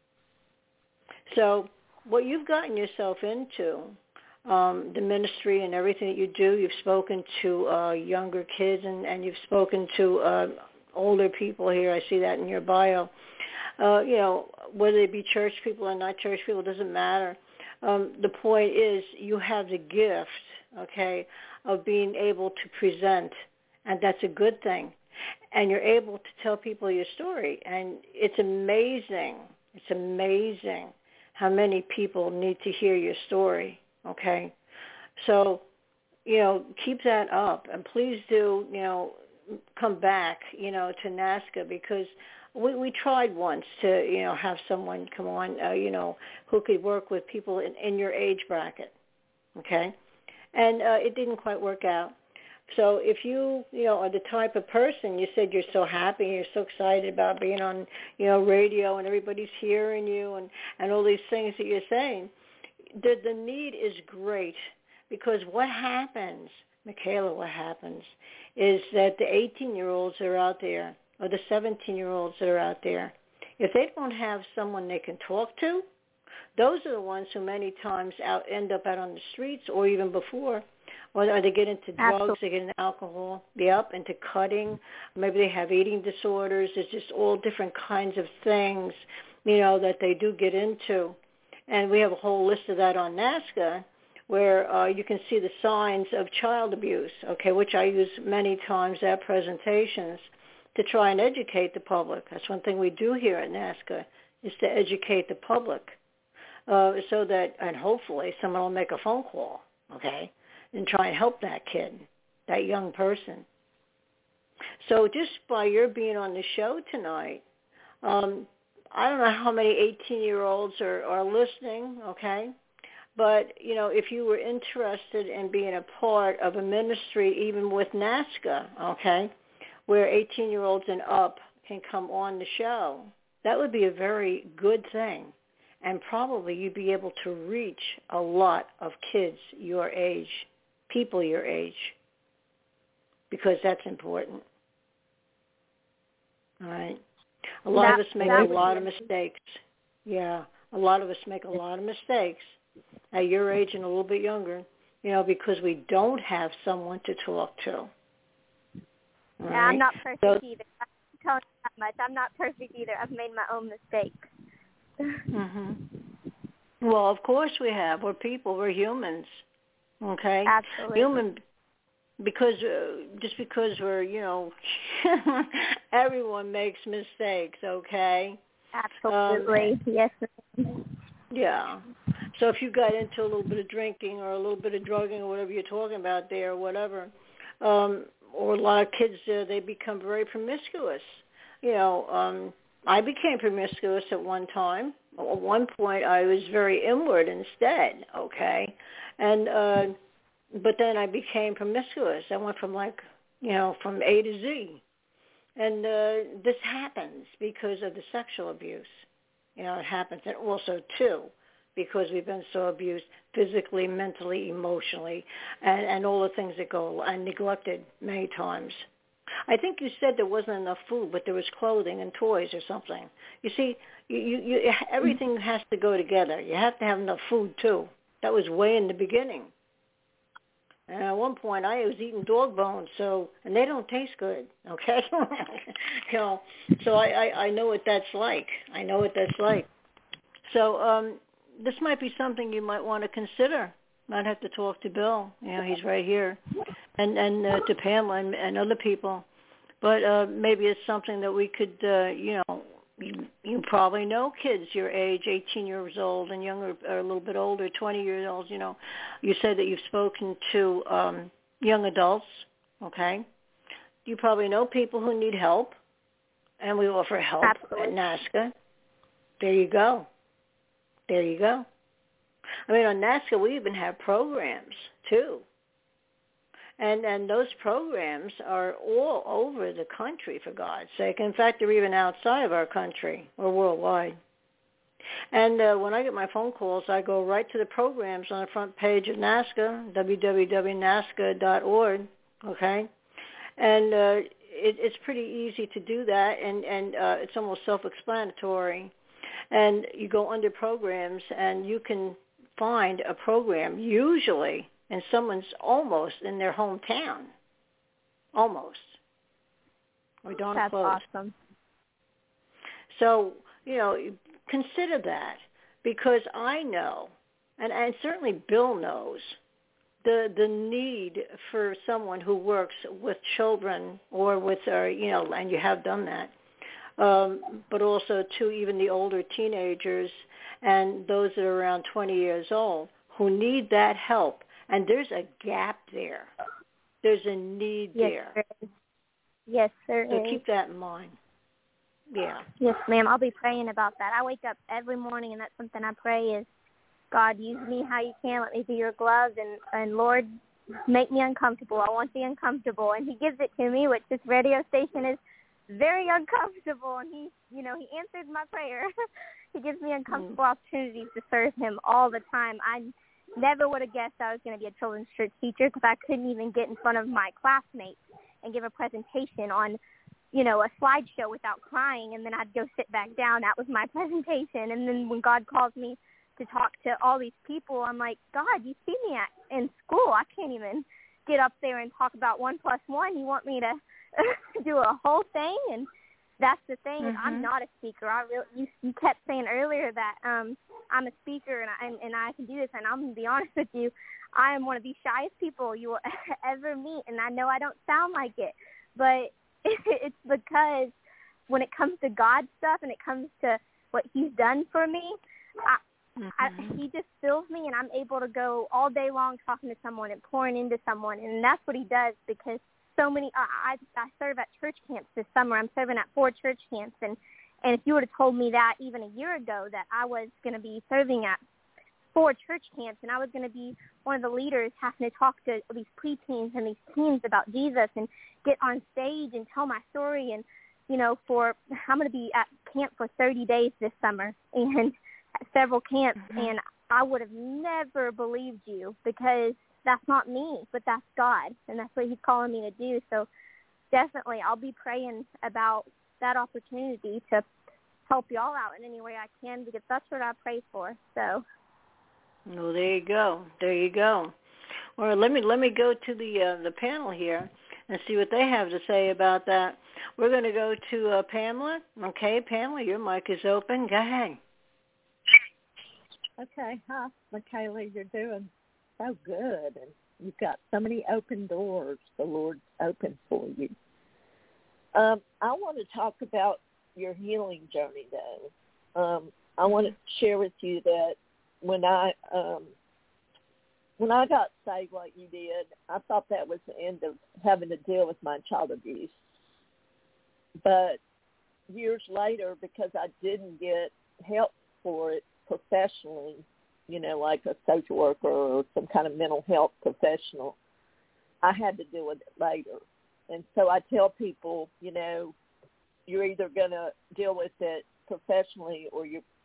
So what you've gotten yourself into, um, the ministry and everything that you do, you've spoken to uh, younger kids and, and you've spoken to uh, older people here. I see that in your bio. Uh, you know, whether they be church people or not church people, doesn't matter. Um, the point is you have the gift, okay, of being able to present, and that's a good thing. And you're able to tell people your story, and it's amazing. It's amazing how many people need to hear your story, okay? So, you know, keep that up, and please do, you know, come back, you know, to NAASCA because we, we tried once to, you know, have someone come on, uh, you know, who could work with people in, in your age bracket, okay? And uh, it didn't quite work out. So if you, you know, are the type of person, you said you're so happy, you're so excited about being on, you know, radio and everybody's hearing you and, and all these things that you're saying, the, the need is great because what happens, Michaela, what happens is that the eighteen-year-olds that are out there or the seventeen-year-olds that are out there, if they don't have someone they can talk to, those are the ones who many times out, end up out on the streets or even before, or they get into drugs, Absolutely. they get into alcohol, yep, into cutting. Maybe they have eating disorders. There's just all different kinds of things, you know, that they do get into. And we have a whole list of that on NAASCA where uh, you can see the signs of child abuse, okay, which I use many times at presentations to try and educate the public. That's one thing we do here at NAASCA is to educate the public. Uh, so that, and hopefully someone will make a phone call, okay, and try and help that kid, that young person. So just by your being on the show tonight, um, I don't know how many eighteen-year-olds are, are listening, okay, but, you know, if you were interested in being a part of a ministry, even with NAASCA, okay, where eighteen-year-olds and up can come on the show, that would be a very good thing. And probably you'd be able to reach a lot of kids your age, people your age, because that's important. All right? A lot That- of us make that a would lot be of mistakes. Yeah, a lot of us make a lot of mistakes at your age and a little bit younger, you know, because we don't have someone to talk to. All Yeah, right? I'm not perfect So, either. I'm telling you that much. I'm not perfect either. I've made my own mistakes. hmm Well, of course we have. We're people. We're humans. Okay? Absolutely. Human, because uh, just because we're, you know, everyone makes mistakes, okay? Absolutely. Um, yes. yeah. So if you got into a little bit of drinking or a little bit of drugging or whatever you're talking about there or whatever, um, or a lot of kids, uh, they become very promiscuous. You know, um, I became promiscuous at one time. At one point, I was very inward instead, okay? And, uh, but then I became promiscuous. I went from like, you know, from A to Z. And uh, this happens because of the sexual abuse. You know, it happens. And also, too, because we've been so abused physically, mentally, emotionally, and, and all the things that go, and neglected many times. I think you said there wasn't enough food, but there was clothing and toys or something. You see, you, you, you, everything has to go together. You have to have enough food, too. That was way in the beginning. And at one point, I was eating dog bones, so and they don't taste good, okay? you know, so I, I, I know what that's like. I know what that's like. So um, this might be something you might want to consider. Might have to talk to Bill. You know, he's right here, and and uh, to Pamela and, and other people. But uh, maybe it's something that we could, uh, you know, you, you probably know kids your age, eighteen years old and younger, or a little bit older, twenty years old. You know, you said that you've spoken to um, young adults. Okay, you probably know people who need help, and we offer help Absolutely. At NAASCA. There you go. There you go. I mean, on NAASCA, we even have programs, too. And and those programs are all over the country, for God's sake. In fact, they're even outside of our country or worldwide. And uh, when I get my phone calls, I go right to the programs on the front page of NAASCA, w w w dot nasca dot org, okay? And uh, it, it's pretty easy to do that, and, and uh, it's almost self-explanatory. And you go under programs, and you can find a program, usually, and someone's almost in their hometown, almost. Or darn That's close. Awesome. So, you know, consider that, because I know, and, and certainly Bill knows, the the need for someone who works with children or with, uh, you know, and you have done that, um, but also to even the older teenagers and those that are around twenty years old who need that help. And there's a gap there. There's a need yes, there. There is. Yes, there so is. keep that in mind. Yeah. Yes, ma'am. I'll be praying about that. I wake up every morning, and that's something I pray is, God, use me how you can. Let me be your gloves, and, and Lord, make me uncomfortable. I want the uncomfortable. And he gives it to me, which this radio station is very uncomfortable, and he, you know, he answered my prayer. He gives me uncomfortable mm. opportunities to serve him all the time. I never would have guessed I was going to be a children's church teacher, because I couldn't even get in front of my classmates and give a presentation on, you know, a slideshow without crying, and then I'd go sit back down. That was my presentation. And then when God calls me to talk to all these people, I'm like, God, you see me at, in school. I can't even get up there and talk about one plus one. You want me to do a whole thing? And that's the thing. Mm-hmm. I'm not a speaker. I really, you, you kept saying earlier that um, I'm a speaker and I, and, and I can do this. And I'm going to be honest with you. I am one of the shyest people you will ever meet. And I know I don't sound like it, but it's because when it comes to God stuff and it comes to what he's done for me, I, mm-hmm. I, he just fills me, and I'm able to go all day long talking to someone and pouring into someone. And that's what he does, because so many, I, I serve at church camps this summer. I'm serving at four church camps. And, and if you would have told me that even a year ago, that I was going to be serving at four church camps and I was going to be one of the leaders having to talk to these preteens and these teens about Jesus and get on stage and tell my story. And, you know, for, I'm going to be at camp for thirty days this summer and at several camps. Mm-hmm. And I would have never believed you, because that's not me, but that's God, and that's what he's calling me to do. So definitely I'll be praying about that opportunity to help y'all out in any way I can, because that's what I pray for. So. Well, there you go. There you go. Well, let me let me go to the uh, the panel here and see what they have to say about that. We're going to go to uh, Pamela. Okay, Pamela, your mic is open. Go ahead. Okay. Hi, Michaela. You're doing so good, and you've got so many open doors the Lord's opened for you. Um, I want to talk about your healing journey, though. Um, I want to share with you that when I um, when I got saved like you did, I thought that was the end of having to deal with my child abuse. But years later, because I didn't get help for it professionally, you know, like a social worker or some kind of mental health professional, I had to deal with it later. And so I tell people, you know, you're either going to deal with it professionally or you're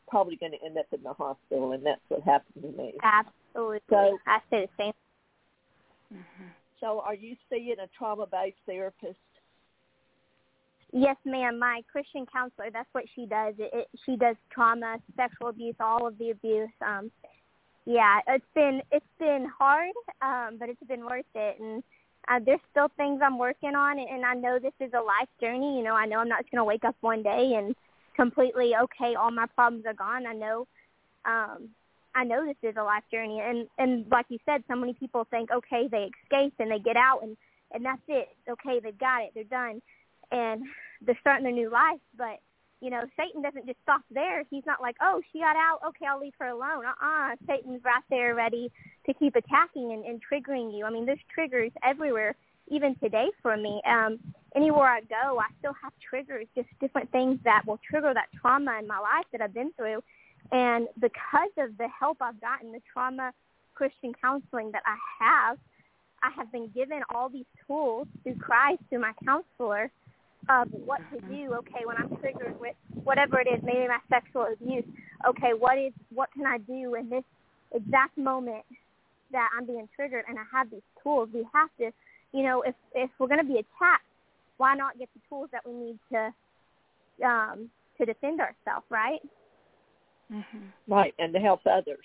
probably going to end up in the hospital, and that's what happened to me. Absolutely. So, I say the same. Mm-hmm. So are you seeing a trauma-based therapist? Yes, ma'am. My Christian counselor, that's what she does. It, it, she does trauma, sexual abuse, all of the abuse. Um, yeah, it's been it's been hard, um, but it's been worth it. And uh, there's still things I'm working on, and I know this is a life journey. You know, I know I'm not just going to wake up one day and completely, okay, all my problems are gone. I know um, I know this is a life journey. And, and like you said, so many people think, okay, they escape and they get out, and, and that's it. Okay, they've got it. They're done. And they're starting their new life. But, you know, Satan doesn't just stop there. He's not like, oh, she got out. Okay, I'll leave her alone. Uh-uh. Satan's right there ready to keep attacking and, and triggering you. I mean, there's triggers everywhere, even today for me. Um, anywhere I go, I still have triggers, just different things that will trigger that trauma in my life that I've been through. And because of the help I've gotten, the trauma Christian counseling that I have, I have been given all these tools through Christ, through my counselor, of what to do, okay, when I'm triggered with whatever it is, maybe my sexual abuse, okay, what is, what can I do in this exact moment that I'm being triggered, and I have these tools. We have to, you know, if, if we're going to be attacked, why not get the tools that we need to um, to defend ourselves, right? Mm-hmm. Right, and to help others.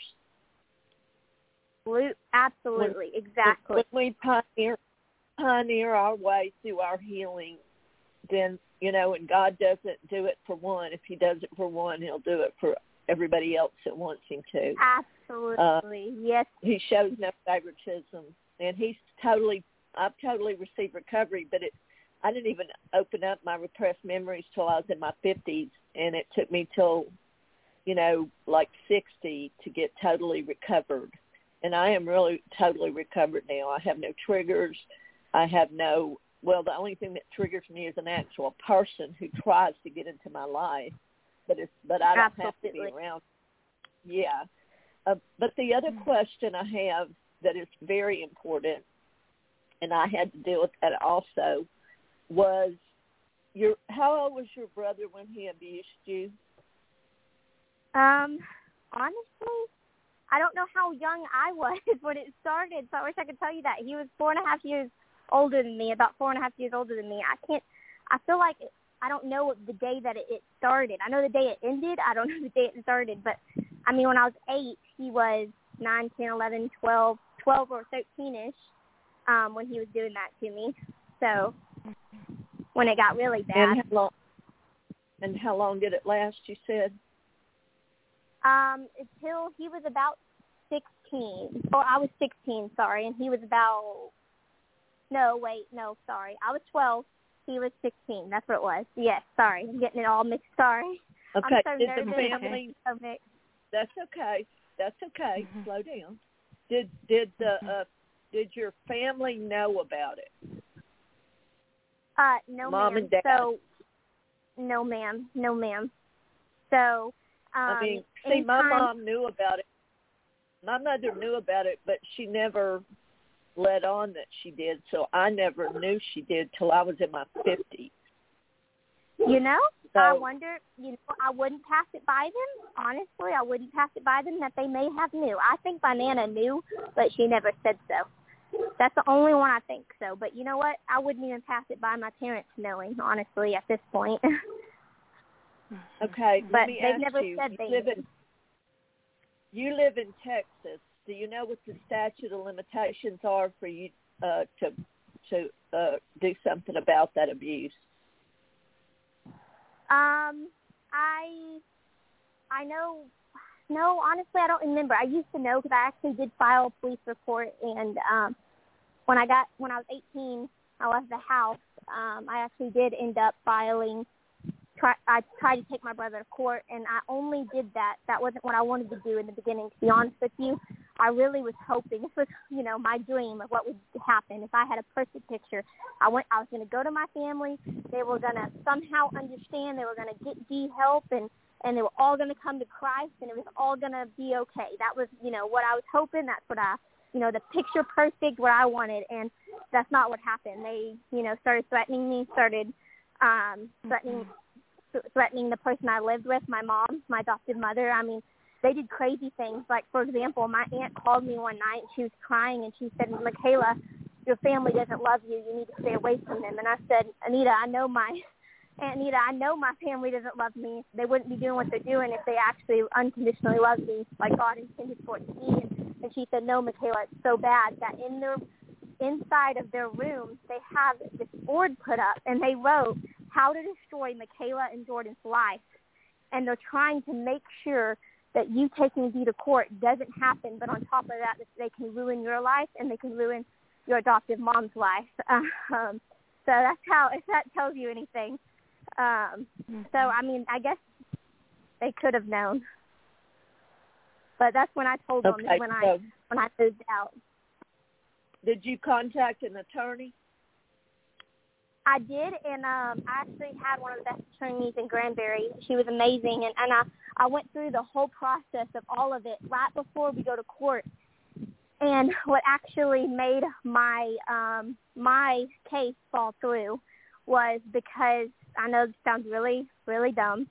Absolutely, when, exactly. When we pioneer, pioneer our way through our healing, then, you know, and God doesn't do it for one. If he does it for one, he'll do it for everybody else that wants him to. Absolutely, uh, yes. He shows no favoritism, and he's totally, I've totally received recovery, but it, I didn't even open up my repressed memories till I was in my fifties, and it took me till, you know, like sixty to get totally recovered. And I am really totally recovered now. I have no triggers. I have no, well, the only thing that triggers me is an actual person who tries to get into my life, but it's, but I don't Absolutely. have to be around. Yeah. Uh, but the other question I have that is very important, and I had to deal with that also, was your, how old was your brother when he abused you? Um, honestly, I don't know how young I was when it started, so I wish I could tell you that. He was four and a half years older than me, about four and a half years older than me. I can't, I feel like it, I don't know the day that it, it started. I know the day it ended. I don't know the day it started. But, I mean, when I was eight, he was nine, ten, eleven, twelve, twelve or thirteen-ish um, when he was doing that to me. So when it got really bad. And how long, and how long did it last, you said? Um, until he was about sixteen. Or I was sixteen, sorry, and he was about, no, wait, no, sorry. I was twelve. He was sixteen. That's what it was. Yes, sorry. I'm getting it all mixed. Sorry. Okay. I'm so Did nervous. the family, so mixed. That's okay. That's okay. Mm-hmm. Slow down. Did did the uh, did your family know about it? Uh, no, Mom ma'am. and Dad? So, no, ma'am. No, ma'am. So, um, I mean, see, my anytime, mom knew about it. My mother knew about it, but she never let on that she did, so I never knew she did till I was in my fifties. You know, So, I wonder, you know, I wouldn't pass it by them. Honestly, I wouldn't pass it by them that they may have knew. I think my Nana knew, but she never said so. That's the only one I think so. But you know what? I wouldn't even pass it by my parents knowing, honestly, at this point. okay, But let me they've ask never you, said you they live knew. in, you live in Texas. Do you know what the statute of limitations are for you uh, to to uh, do something about that abuse? Um, I, I know, no, honestly, I don't remember. I used to know because I actually did file a police report, and um, when I got, when I was eighteen, I left the house. Um, I actually did end up filing. Try, I tried to take my brother to court, and I only did that. That wasn't what I wanted to do in the beginning, to be honest with you. I really was hoping, this was, you know, my dream of what would happen if I had a perfect picture. I went, I was going to go to my family. They were going to somehow understand. They were going to get G help, and, and they were all going to come to Christ, and it was all going to be okay. That was, you know, what I was hoping. That's what I, you know, the picture perfect, what I wanted, and that's not what happened. They, you know, started threatening me, started um, threatening th- threatening the person I lived with, my mom, my adopted mother. I mean, they did crazy things. Like, for example, my aunt called me one night, and she was crying, and she said, Michaela, your family doesn't love you. You need to stay away from them. And I said, Anita, I know my, Aunt Anita, I know my family doesn't love me. They wouldn't be doing what they're doing if they actually unconditionally loved me like God intended for it to be. And, and she said, no, Michaela, it's so bad that in their, inside of their room, they have this board put up, and they wrote, how to destroy Michaela and Jordan's life. And they're trying to make sure that you taking Dee to court doesn't happen, but on top of that, that they can ruin your life and they can ruin your adoptive mom's life. Um, so that's how, if that tells you anything. Um, so, I mean, I guess they could have known. But that's when I told them, okay, when so I when I moved out. Did you contact an attorney? I did, and um, I actually had one of the best attorneys in Granbury. She was amazing, and, and I, I went through the whole process of all of it right before we go to court. And what actually made my um, my case fall through was because, I know this sounds really, really dumb,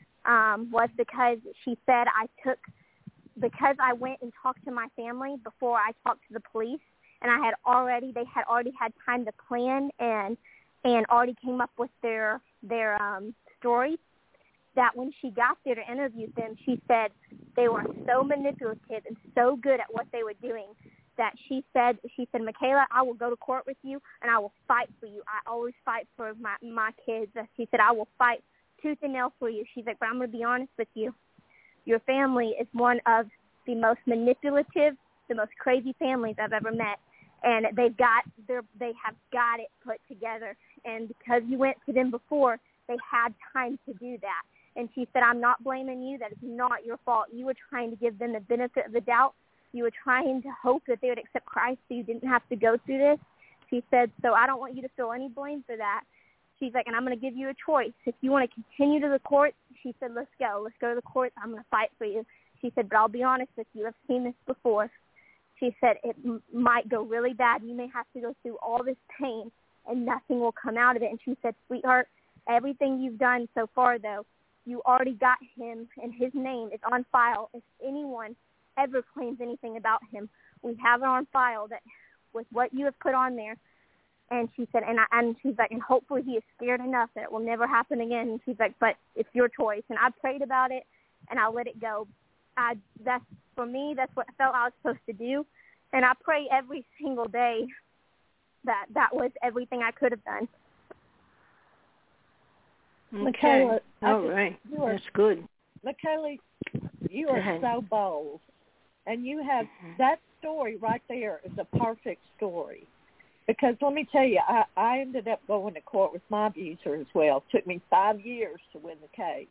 um, was because she said I took, because I went and talked to my family before I talked to the police, and I had already, they had already had time to plan and and already came up with their their um, story, that when she got there to interview them, she said they were so manipulative and so good at what they were doing that she said, she said, Michaela, I will go to court with you and I will fight for you. I always fight for my, my kids. She said, I will fight tooth and nail for you. She's like, but I'm going to be honest with you. Your family is one of the most manipulative, the most crazy families I've ever met. And they've got their, they have got it put together. And because you went to them before, they had time to do that. And she said, I'm not blaming you. That is not your fault. You were trying to give them the benefit of the doubt. You were trying to hope that they would accept Christ so you didn't have to go through this. She said, so I don't want you to feel any blame for that. She's like, and I'm going to give you a choice. If you want to continue to the court, she said, let's go. Let's go to the court. I'm going to fight for you. She said, but I'll be honest with you. I've seen this before. She said, it m- might go really bad. You may have to go through all this pain and nothing will come out of it. And she said, sweetheart, everything you've done so far, though, you already got him, and his name is on file. If anyone ever claims anything about him, we have it on file that with what you have put on there. And she said, and, I, and she's like, and hopefully he is scared enough that it will never happen again. And she's like, but it's your choice. And I prayed about it, and I let it go. I, that's, for me, that's what I felt I was supposed to do. And I pray every single day that that was everything I could have done. Okay. Michaela, All just, right. Are, That's good. Michaela, you are so bold. And you have, that story right there is a perfect story. Because let me tell you, I, I ended up going to court with my abuser as well. It took me five years to win the case.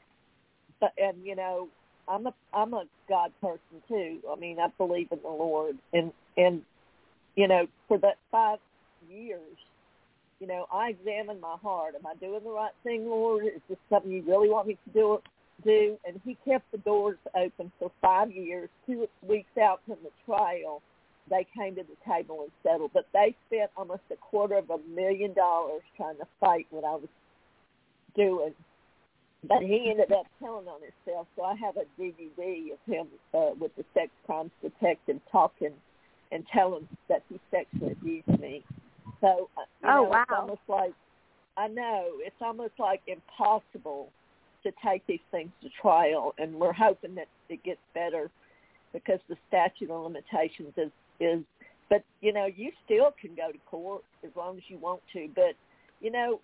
But, and, you know, I'm a I'm a God person too. I mean, I believe in the Lord, and and you know, for that five years, you know, I examined my heart. Am I doing the right thing, Lord? Is this something you really want me to do? Do? And He kept the doors open for five years. Two weeks out from the trial, they came to the table and settled. But they spent almost a quarter of a million dollars trying to fight what I was doing. But he ended up telling on himself, so I have a D V D of him uh, with the sex crimes detective talking and telling that he sexually abused me. So, uh, you oh, know, wow. It's almost like, I know, it's almost like impossible to take these things to trial, and we're hoping that it gets better because the statute of limitations is, is but, you know, you still can go to court as long as you want to, but, you know,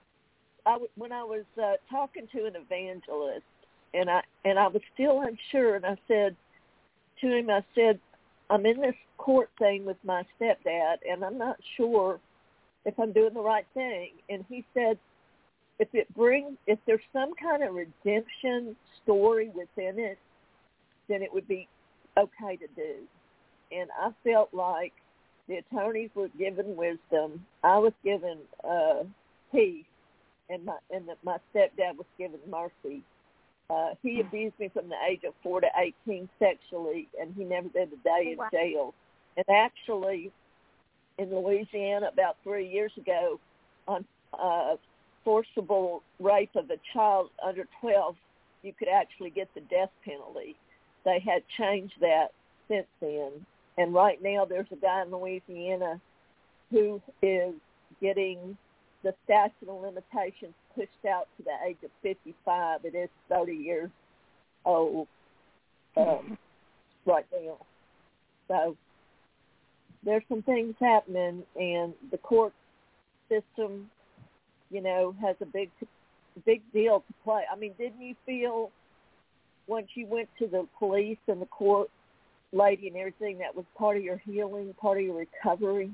I w- when I was uh, talking to an evangelist, and I and I was still unsure, and I said to him, I said, I'm in this court thing with my stepdad, and I'm not sure if I'm doing the right thing. And he said, if it brings, if there's some kind of redemption story within it, then it would be okay to do. And I felt like the attorneys were given wisdom. I was given uh, peace. And my and the, my stepdad was given mercy. Uh, he abused me from the age of four to eighteen sexually, and he never did a day in wow. jail. And actually, in Louisiana, about three years ago, on uh, forcible rape of a child under twelve, you could actually get the death penalty. They had changed that since then. And right now there's a guy in Louisiana who is getting the statute of limitations pushed out to the age of fifty-five. It is thirty years old um, right now. So there's some things happening, and the court system, you know, has a big, big deal to play. I mean, didn't you feel once you went to the police and the court lady and everything, that was part of your healing, part of your recovery?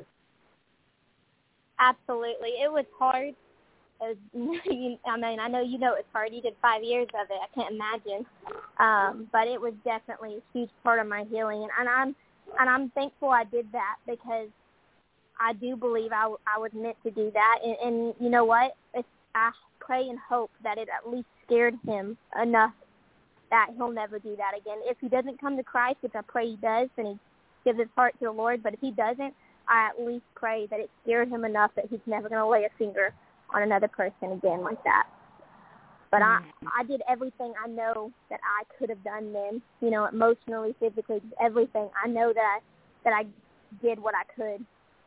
Absolutely. It was hard. It was, I mean, I know you know it's hard. You did five years of it. I can't imagine. Um, but it was definitely a huge part of my healing. And, and I'm and I'm thankful I did that, because I do believe I, I was meant to do that. And, and you know what? It's, I pray and hope that it at least scared him enough that he'll never do that again. If he doesn't come to Christ, which I pray he does, and he gives his heart to the Lord, but if he doesn't, I at least pray that it scared him enough that he's never going to lay a finger on another person again like that. But mm-hmm. I I did everything I know that I could have done then, you know, emotionally, physically, everything. I know that I, that I did what I could.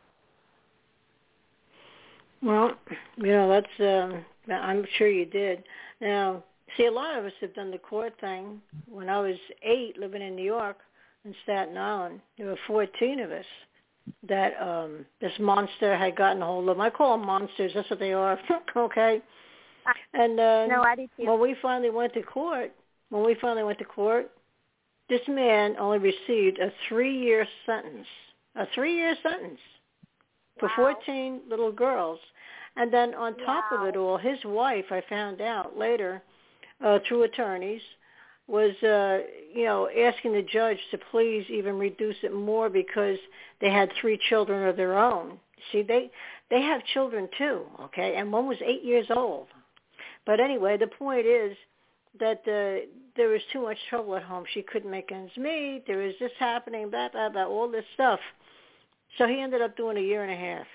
Well, you know, that's, um, I'm sure you did. Now, see, a lot of us have done the court thing. When I was eight, living in New York, in Staten Island, there were fourteen of us that um, this monster had gotten a hold of them. I call them monsters. That's what they are. Okay. And uh, no, I do too. when we finally went to court, when we finally went to court, this man only received a three-year sentence, a three-year sentence for wow. fourteen little girls. And then on top wow. of it all, his wife, I found out later uh, through attorneys, was, uh, you know, asking the judge to please even reduce it more because they had three children of their own. See, they they have children too, okay, and one was eight years old. But anyway, the point is that uh, there was too much trouble at home. She couldn't make ends meet. There was this happening, blah, blah, blah, all this stuff. So he ended up doing a year and a half.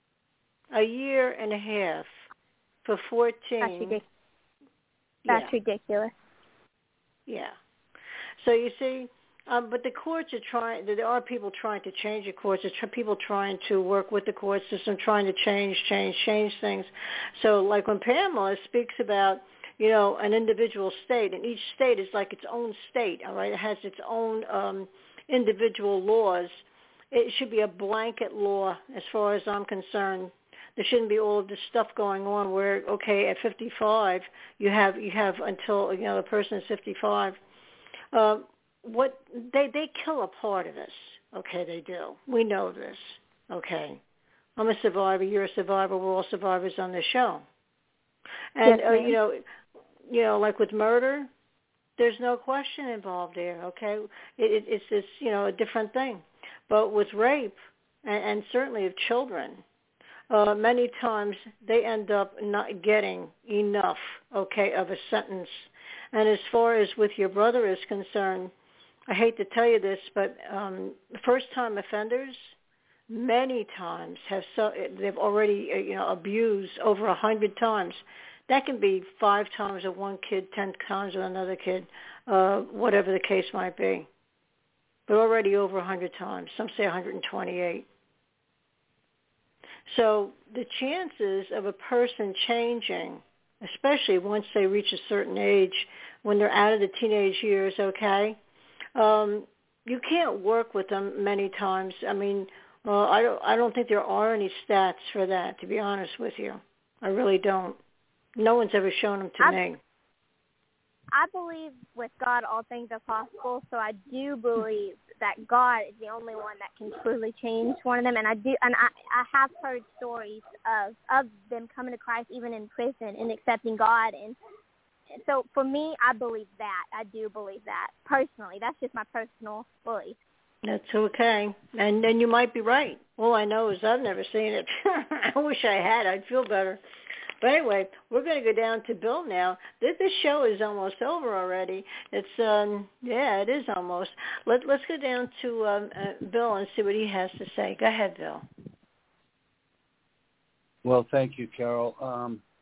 A year and a half for fourteen. That's ridiculous. That's yeah. ridiculous. Yeah. So you see, um, but the courts are trying, there are people trying to change the courts. There's people trying to work with the court system, trying to change, change, change things. So like when Pamela speaks about, you know, an individual state, and each state is like its own state, all right? It has its own um, individual laws. It should be a blanket law as far as I'm concerned. There shouldn't be all of this stuff going on where, okay, at fifty-five, you have you have until, you know, the person is fifty-five. Uh, what they they kill a part of us. Okay, they do. We know this. Okay, I'm a survivor. You're a survivor. We're all survivors on this show. And yes, uh, you know, you know, like with murder, there's no question involved there. Okay, it, it, it's it's you know a different thing. But with rape, and, and certainly of children. Uh, many times they end up not getting enough, okay, of a sentence. And as far as with your brother is concerned, I hate to tell you this, but um, first-time offenders many times have so they've already uh, you know abused over a hundred times. That can be five times with one kid, ten times with another kid, uh, whatever the case might be. But already over a hundred times. Some say one hundred twenty-eight. So the chances of a person changing, especially once they reach a certain age, when they're out of the teenage years, okay, um, you can't work with them many times. I mean, uh, I don't, I don't think there are any stats for that, to be honest with you. I really don't. No one's ever shown them to I, me. I believe with God all things are possible, so I do believe that God is the only one that can truly change one of them. And I do, and I, I have heard stories of of them coming to Christ even in prison and accepting God. And so for me, I believe that. I do believe that personally. That's just my personal belief. That's okay. And then you might be right. All I know is I've never seen it. I wish I had. I'd feel better. But anyway, we're going to go down to Bill now. This, this show is almost over already. It's, um, yeah, it is almost. Let, let's go down to um, uh, Bill and see what he has to say. Go ahead, Bill. Well, thank you, Carol. Um,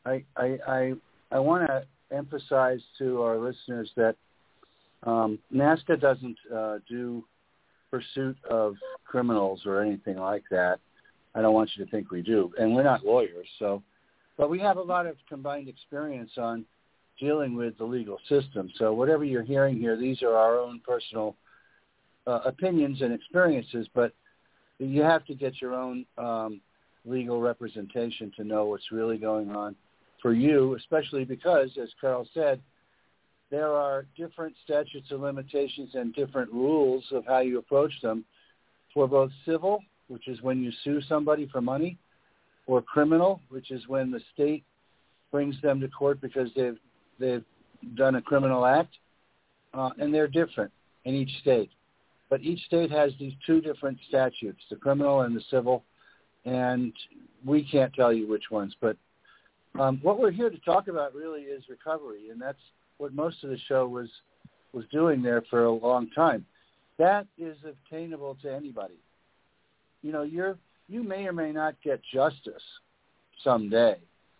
I I I, I want to emphasize to our listeners that um, NAASCA doesn't uh, do pursuit of criminals or anything like that. I don't want you to think we do, and we're not lawyers, so. But we have a lot of combined experience on dealing with the legal system. So whatever you're hearing here, these are our own personal uh, opinions and experiences, but you have to get your own um, legal representation to know what's really going on for you, especially because, as Carol said, there are different statutes of limitations and different rules of how you approach them for both civil, which is when you sue somebody for money, or criminal, which is when the state brings them to court because they've they've done a criminal act, uh, and they're different in each state. But each state has these two different statutes, the criminal and the civil, and we can't tell you which ones. But um, what we're here to talk about really is recovery, and that's what most of the show was was doing there for a long time. That is obtainable to anybody. You know, you're you may or may not get justice someday,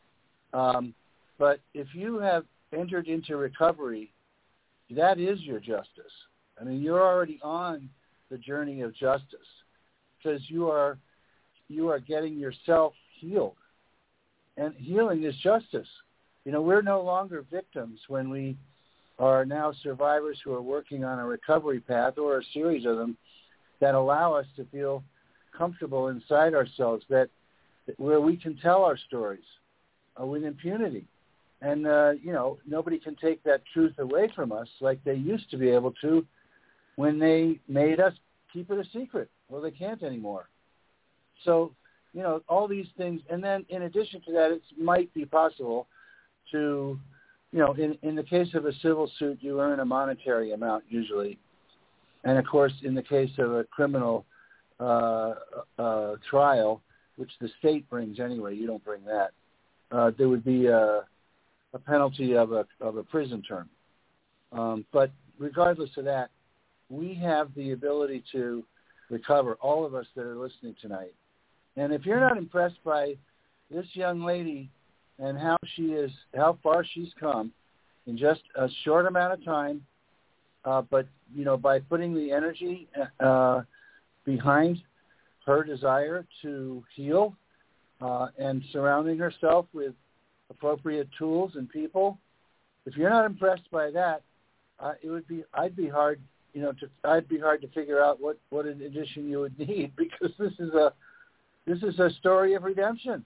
um, but if you have entered into recovery, that is your justice. I mean, you're already on the journey of justice because you are you are getting yourself healed, and healing is justice. You know, we're no longer victims when we are now survivors who are working on a recovery path or a series of them that allow us to feel comfortable inside ourselves, that, that where we can tell our stories uh, with impunity. And, uh, you know, nobody can take that truth away from us like they used to be able to when they made us keep it a secret. Well, they can't anymore. So, you know, all these things. And then in addition to that, it might be possible to, you know, in, in the case of a civil suit, you earn a monetary amount usually. And, of course, in the case of a criminal uh, uh, trial, which the state brings anyway, you don't bring that, uh, there would be a, a penalty of a, of a prison term. Um, but regardless of that, we have the ability to recover, all of us that are listening tonight. And if you're not impressed by this young lady and how she is, how far she's come in just a short amount of time, uh, but, you know, by putting the energy uh, behind her desire to heal uh, and surrounding herself with appropriate tools and people, if you're not impressed by that, uh, it would be, I'd be hard, you know, to, I'd be hard to figure out what, what an addition you would need, because this is a, this is a story of redemption.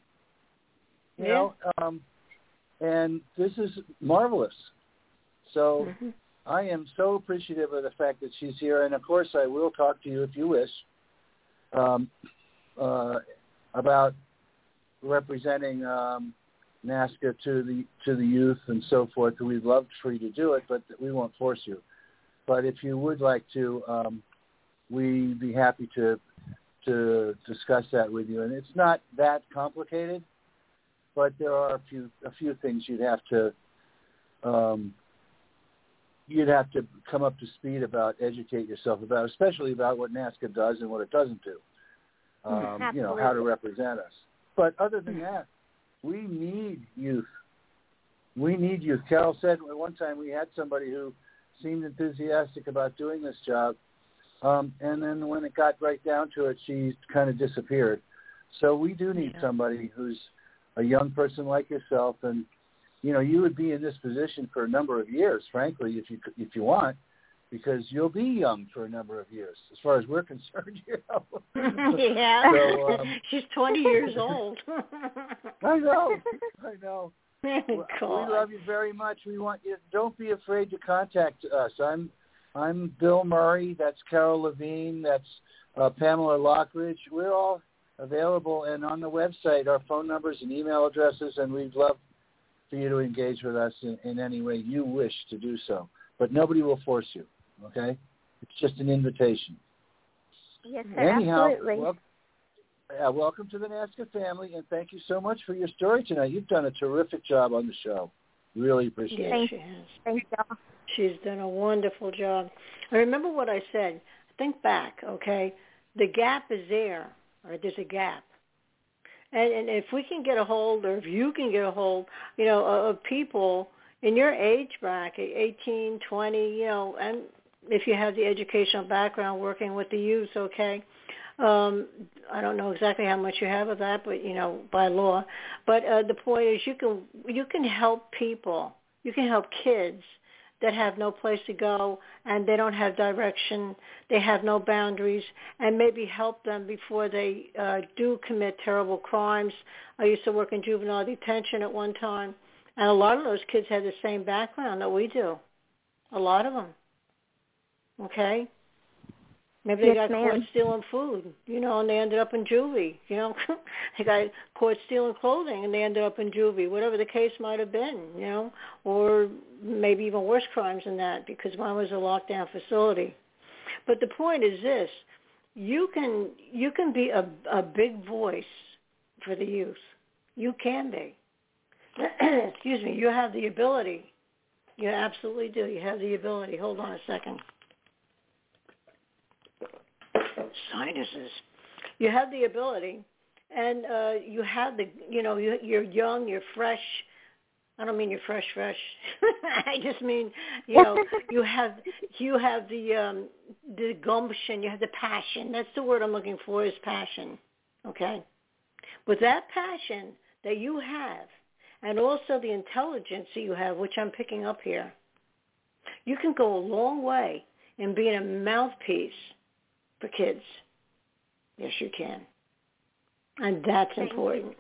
You yeah. know, um, and this is marvelous. So mm-hmm. I am so appreciative of the fact that she's here, and of course I will talk to you if you wish um, uh, about representing um, NAASCA to the to the youth and so forth. We'd love for you to do it, but we won't force you. But if you would like to, um, we'd be happy to to discuss that with you. And it's not that complicated, but there are a few a few things you'd have to um, you'd have to come up to speed about, educate yourself about, especially about what NAASCA does and what it doesn't do. Um, you know, how to represent us. But other than that, we need youth. We need youth. Carol said at one time we had somebody who seemed enthusiastic about doing this job, um, and then when it got right down to it, she kind of disappeared. So we do need yeah. somebody who's a young person like yourself, and you know, you would be in this position for a number of years, frankly, if you if you want, because you'll be young for a number of years, as far as we're concerned. You know? yeah, so, um, she's twenty years old. I know, I know. Well, God. we love you very much. We want you. Don't be afraid to contact us. I'm, I'm Bill Murray. That's Carol Levine. That's uh, Pamela Lockridge. We're all available, and on the website, our phone numbers and email addresses, and we'd love for you to engage with us in, in any way you wish to do so. But nobody will force you. Okay, it's just an invitation. Yes, sir. Anyhow, absolutely. Well, Uh, welcome to the NAASCA family, and thank you so much for your story tonight. You've done a terrific job on the show. Really appreciate yeah, it. She has. Thank you. She's done a wonderful job. I remember what I said. Think back, okay? The gap is there, or there's a gap. And, and if we can get a hold, or if you can get a hold, you know, of, of people in your age bracket, eighteen, twenty, you know, and if you have the educational background working with the youth, okay. Um, I don't know exactly how much you have of that, but, you know, by law. But uh, the point is you can you can help people. You can help kids that have no place to go and they don't have direction, they have no boundaries, and maybe help them before they uh, do commit terrible crimes. I used to work in juvenile detention at one time, and a lot of those kids had the same background that we do, a lot of them, okay? Maybe they yes, got ma'am. caught stealing food, you know, and they ended up in juvie, you know. They got caught stealing clothing and they ended up in juvie, whatever the case might have been, you know, or maybe even worse crimes than that because mine was a lockdown facility. But the point is this, you can you can be a, a big voice for the youth. You can be. Excuse me, you have the ability. You absolutely do. You have the ability. Hold on a second. Sinuses. You have the ability, and uh, you have the, you know, you, you're young, you're fresh. I don't mean you're fresh, fresh. I just mean, you know, you have you have the um, the gumption, you have the passion. That's the word I'm looking for, is passion. Okay, with that passion that you have, and also the intelligence that you have, which I'm picking up here, you can go a long way in being a mouthpiece for kids. Yes, you can. And that's Thank important.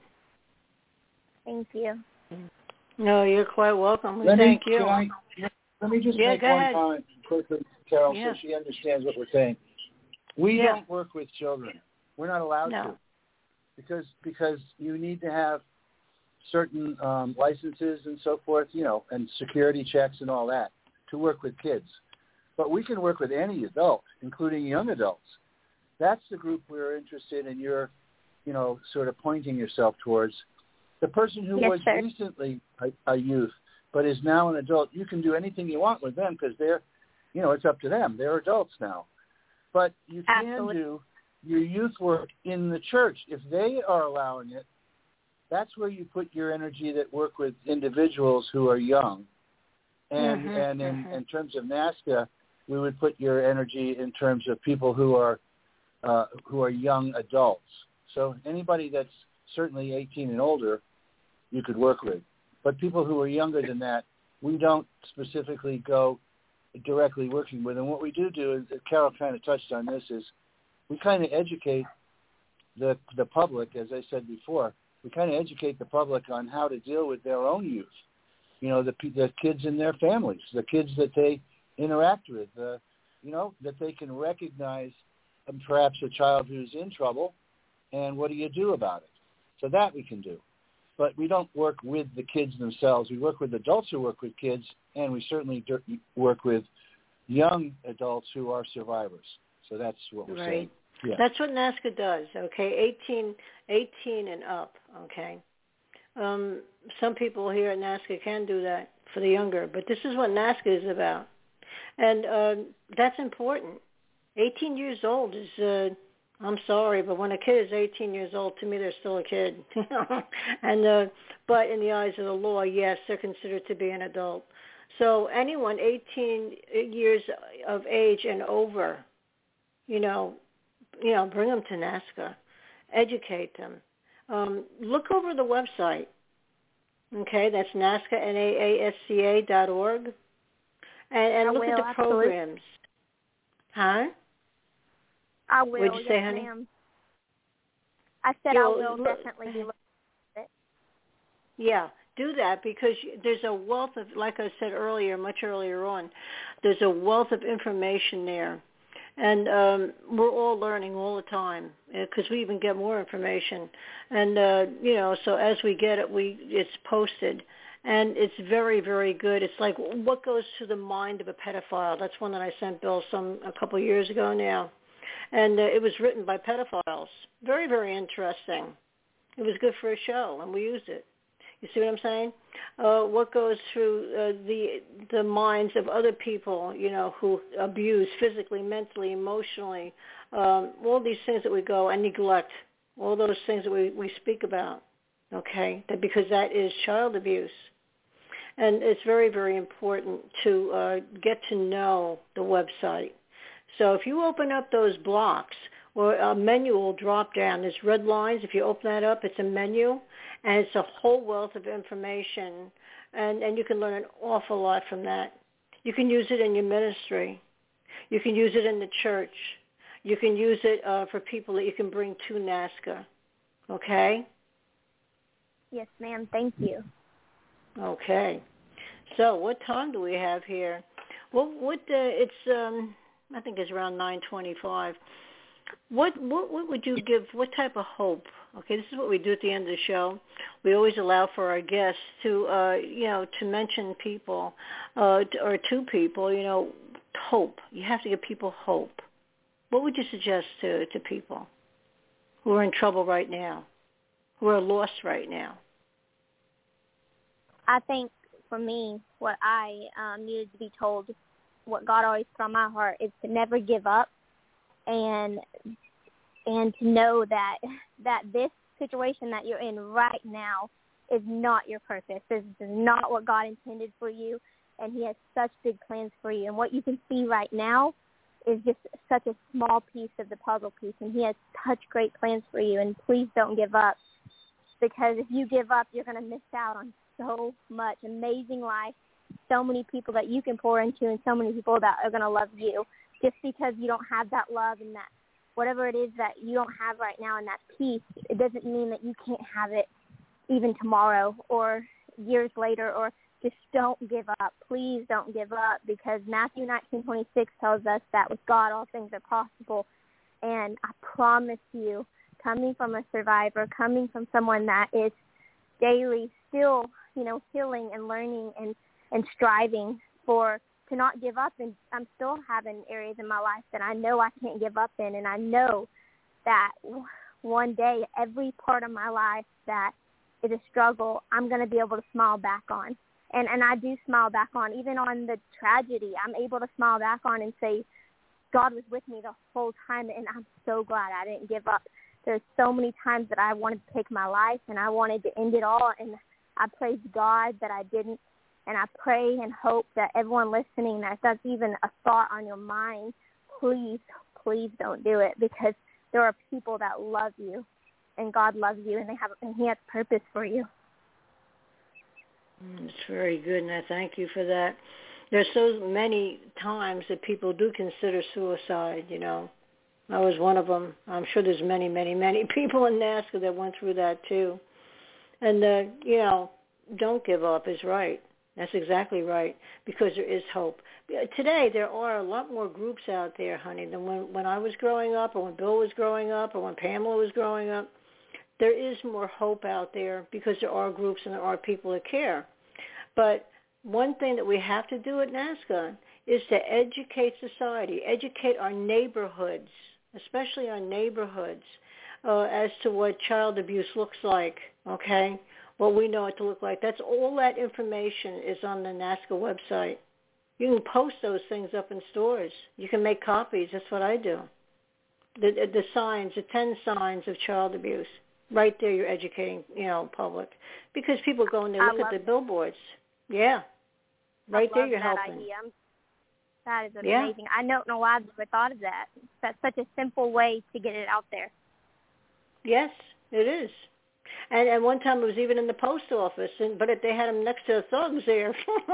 You. Thank you. No, you're quite welcome. Let Thank me, you. can I, let me just Yeah, make go one ahead. comment quickly, Carol, Yeah. so she understands what we're saying. We Yeah. don't work with children. We're not allowed No. to. Because because you need to have certain um, licenses and so forth, you know, and security checks and all that to work with kids. But we can work with any adult, including young adults. That's the group we're interested in. You're, you know, sort of pointing yourself towards. The person who Yes, was sir. recently a, a youth but is now an adult, you can do anything you want with them because they're, you know, it's up to them. They're adults now. But you can Absolutely. do your youth work in the church. If they are allowing it, that's where you put your energy that work with individuals who are young. And Mm-hmm, and in, mm-hmm. in terms of NAASCA, we would put your energy in terms of people who are uh, who are young adults. So anybody that's certainly eighteen and older, you could work with. But people who are younger than that, we don't specifically go directly working with. And what we do do, is, Carol kind of touched on this, is we kind of educate the the public, as I said before, we kind of educate the public on how to deal with their own youth. You know, the the kids in their families, the kids that they interact with, uh, you know, that they can recognize um, perhaps a child who's in trouble, and what do you do about it? So that we can do. But we don't work with the kids themselves. We work with adults who work with kids, and we certainly do work with young adults who are survivors. So that's what we're Right. saying. Yeah. That's what NAASCA does, okay, eighteen, eighteen and up, okay. Um, some people here at NAASCA can do that for the younger, but this is what NAASCA is about. And uh, that's important. eighteen years old is, uh, I'm sorry, but when a kid is eighteen years old, to me they're still a kid. and uh, But in the eyes of the law, yes, they're considered to be an adult. So anyone eighteen years of age and over, you know, you know, bring them to NAASCA, educate them. Um, look over the website. Okay, that's NAASCA, N A A S C A dot org. And, and I look will, at the absolutely. programs. Huh? I will, What'd you yes, say, honey? ma'am. I said Yeah, I well, will look- definitely be looking at it. Yeah, do that because there's a wealth of, like I said earlier, much earlier on, there's a wealth of information there. And um, we're all learning all the time because we even get more information. And, uh, you know, so as we get it, we it's posted. And it's very, very good. It's like what goes through the mind of a pedophile. That's one that I sent Bill some a couple of years ago now. And uh, it was written by pedophiles. Very, very interesting. It was good for a show, and we used it. You see what I'm saying? Uh, what goes through uh, the the minds of other people, you know, who abuse physically, mentally, emotionally, um, all these things that we go and neglect. all those things that we, we speak about, okay, that because that is child abuse. And it's very, very important to uh, get to know the website. So if you open up those blocks, or a menu will drop down. There's red lines. If you open that up, it's a menu, and it's a whole wealth of information, and, and you can learn an awful lot from that. You can use it in your ministry. You can use it in the church. You can use it uh, for people that you can bring to NAASCA, okay? Yes, ma'am. Thank you. Okay. So what time do we have here? Well, what uh, it's um, I think it's around nine twenty-five. What, what what would you give? What type of hope? Okay, this is what we do at the end of the show. We always allow for our guests to uh, you know to mention people uh, or to people. You know, hope. You have to give people hope. What would you suggest to to people who are in trouble right now, who are lost right now? I think for me, what I um, needed to be told, what God always put on my heart, is to never give up, and and to know that that this situation that you're in right now is not your purpose. This is not what God intended for you, and He has such big plans for you. And what you can see right now is just such a small piece of the puzzle piece, and He has such great plans for you. And please don't give up, because if you give up, you're going to miss out on so much amazing life, so many people that you can pour into, and so many people that are going to love you. Just because you don't have that love and that whatever it is that you don't have right now and that peace, it doesn't mean that you can't have it even tomorrow or years later. Or just don't give up. Please don't give up, because Matthew nineteen twenty-six tells us that with God all things are possible. And I promise you, coming from a survivor, coming from someone that is daily still, you know, healing and learning and, and striving for to not give up, and I'm still having areas in my life that I know I can't give up in, and I know that one day every part of my life that is a struggle, I'm going to be able to smile back on. And and I do smile back on. Even on the tragedy, I'm able to smile back on and say, God was with me the whole time, and I'm so glad I didn't give up. There's so many times that I wanted to take my life, and I wanted to end it all, and I praise God that I didn't. And I pray and hope that everyone listening, that if that's even a thought on your mind, please, please don't do it, because there are people that love you, and God loves you, and they have, and He has purpose for you. It's very good, and I thank you for that. There's so many times that people do consider suicide, you know. I was one of them. I'm sure there's many, many, many people in NAASCA that went through that too. And, uh, you know, don't give up is right. That's exactly right, because there is hope. Today, there are a lot more groups out there, honey, than when, when I was growing up, or when Bill was growing up, or when Pamela was growing up. There is more hope out there because there are groups and there are people that care. But one thing that we have to do at NAASCA is to educate society, educate our neighborhoods, especially our neighborhoods, uh, as to what child abuse looks like, okay? What we know it to look like. That's all that information is on the NAASCA website. You can post those things up in stores. You can make copies. That's what I do. The, the signs, the ten signs of child abuse. Right there you're educating, you know, public. Because people go and they look at the billboards. Yeah. Right there you're helping. Idea. That is yeah. amazing. I don't know why I've never thought of that. That's such a simple way to get it out there. Yes, it is. And and one time it was even in the post office, and but if they had them next to the thugs there,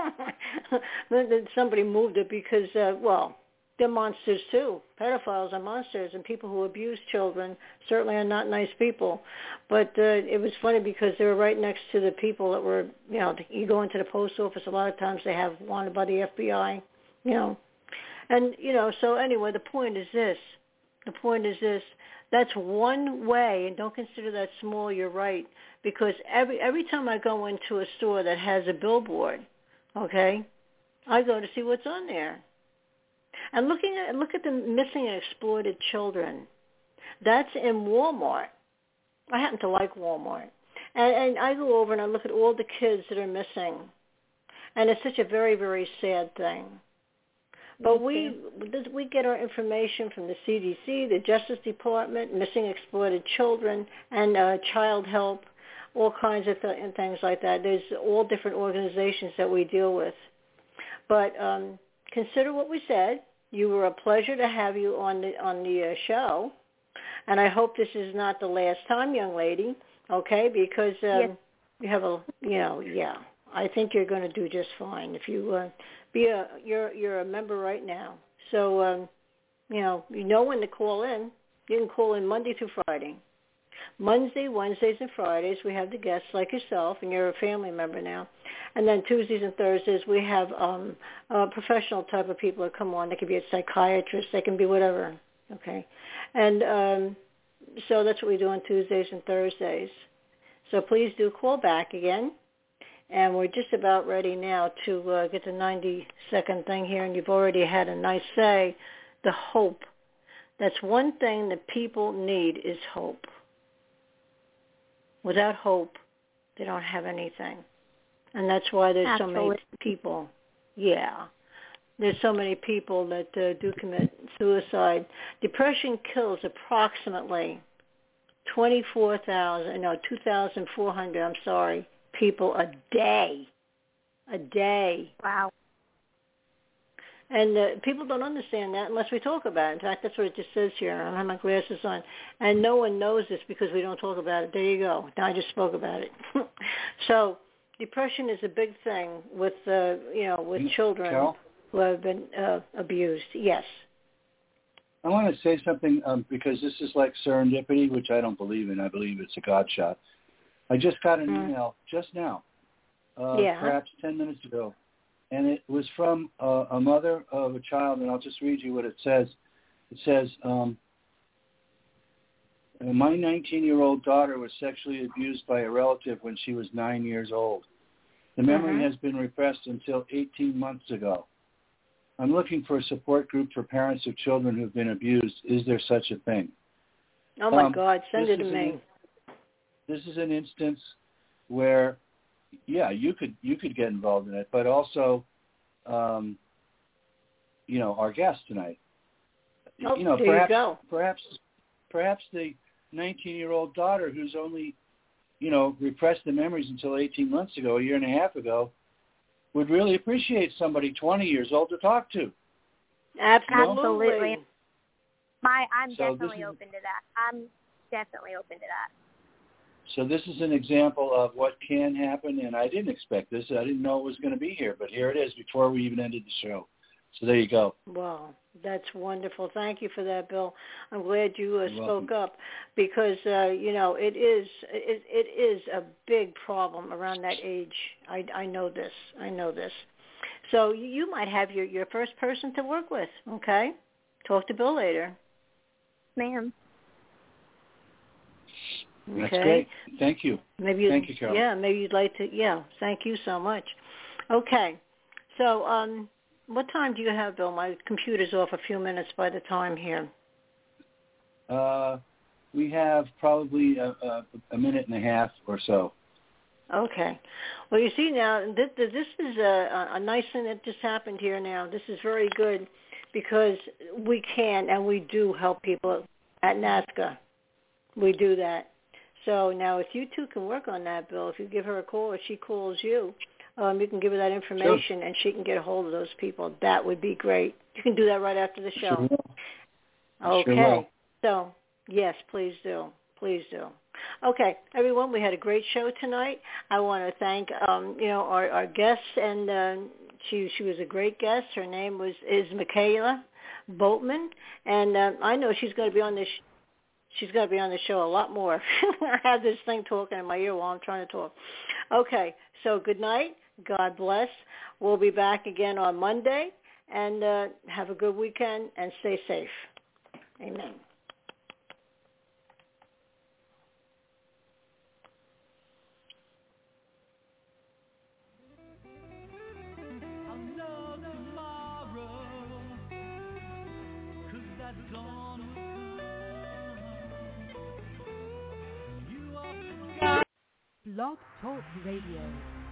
then somebody moved it because, uh, well, they're monsters too. Pedophiles are monsters, and people who abuse children certainly are not nice people. But uh, it was funny because they were right next to the people that were, you know, you go into the post office, a lot of times they have wanted by the F B I, you know. And, you know, so anyway, the point is this. The point is this. That's one way, and don't consider that small, you're right, because every every time I go into a store that has a billboard, okay, I go to see what's on there. And looking at look at the missing and exploited children. That's in Walmart. I happen to like Walmart. And, and I go over and I look at all the kids that are missing. And it's such a very, very sad thing. But Me we this- we get our information from the C D C, the Justice Department, Missing Exploited Children, and uh, Child Help, all kinds of th- and things like that. There's all different organizations that we deal with. But um, consider what we said. You were a pleasure to have you on the on the uh, show, and I hope this is not the last time, young lady. Okay, because um, Yes. you have a you know yeah. I think you're going to do just fine if you uh, be a you're you're a member right now. So um, you know you know when to call in. You can call in Monday through Friday. Monday, Wednesdays, and Fridays we have the guests like yourself, and you're a family member now. And then Tuesdays and Thursdays we have um, uh, professional type of people that come on. They can be a psychiatrist. They can be whatever. Okay, and um, so that's what we do on Tuesdays and Thursdays. So please do call back again. And we're just about ready now to uh, get the ninety-second thing here, and you've already had a nice say, the hope. That's one thing that people need is hope. Without hope, they don't have anything. And that's why there's Absolutely. so many people. Yeah. There's so many people that uh, do commit suicide. Depression kills approximately twenty-four thousand, no, two thousand four hundred, I'm sorry, people a day, a day. Wow. And uh, people don't understand that unless we talk about it. In fact, that's what it just says here. I don't have my glasses on. And no one knows this because we don't talk about it. There you go. Now I just spoke about it. So depression is a big thing with, uh, you know, with children Carol? who have been uh, abused. Yes. I want to say something um, because this is like serendipity, which I don't believe in. I believe it's a God shot. I just got an Mm. email just now, uh, Yeah. perhaps ten minutes ago, and it was from uh, a mother of a child, and I'll just read you what it says. It says, um, my nineteen-year-old daughter was sexually abused by a relative when she was nine years old. The memory Mhm. has been repressed until eighteen months ago. I'm looking for a support group for parents of children who've been abused. Is there such a thing? Oh, my Um, God. Send this it to is me. an- This is an instance where, yeah, you could you could get involved in it, but also, um, you know, our guest tonight. Oh, you know, there perhaps you go. perhaps perhaps the nineteen-year-old daughter who's only, you know, repressed the memories until eighteen months ago, a year and a half ago, would really appreciate somebody twenty years old to talk to. Absolutely. Absolutely. My, I'm So this definitely is- open to that. I'm definitely open to that. So this is an example of what can happen, and I didn't expect this. I didn't know it was going to be here, but here it is before we even ended the show. So there you go. Wow, that's wonderful. Thank you for that, Bill. I'm glad you uh, You're spoke welcome. up because uh, you know it is it, it is a big problem around that age. I, I know this. I know this. So you, you might have your, your first person to work with. Okay, talk to Bill later. Ma'am. That's Okay. great. Thank you. Maybe Thank you, Carol. Yeah, maybe you'd like to. Yeah, thank you so much. Okay, so um, what time do you have, Bill? My computer's off a few minutes by the time here. Uh, we have probably a, a, a minute and a half or so. Okay. Well, you see now, this, this is a, a nice thing that just happened here now. This is very good because we can and we do help people at NASCA. We do that. So now if you two can work on that, Bill, if you give her a call or she calls you, um, you can give her that information and she can get a hold of those people. That would be great. You can do that right after the show. Sure will. Okay. Sure will. So, yes, please do. Please do. Okay, everyone, we had a great show tonight. I want to thank, um, you know, our, our guests, and uh, she she was a great guest. Her name was is Michaela Boatman, and uh, I know she's going to be on this. She's going to be on the show a lot more. I have this thing talking in my ear while I'm trying to talk. Okay, so good night. God bless. We'll be back again on Monday, and uh, have a good weekend and stay safe. Amen. Blog Talk Radio.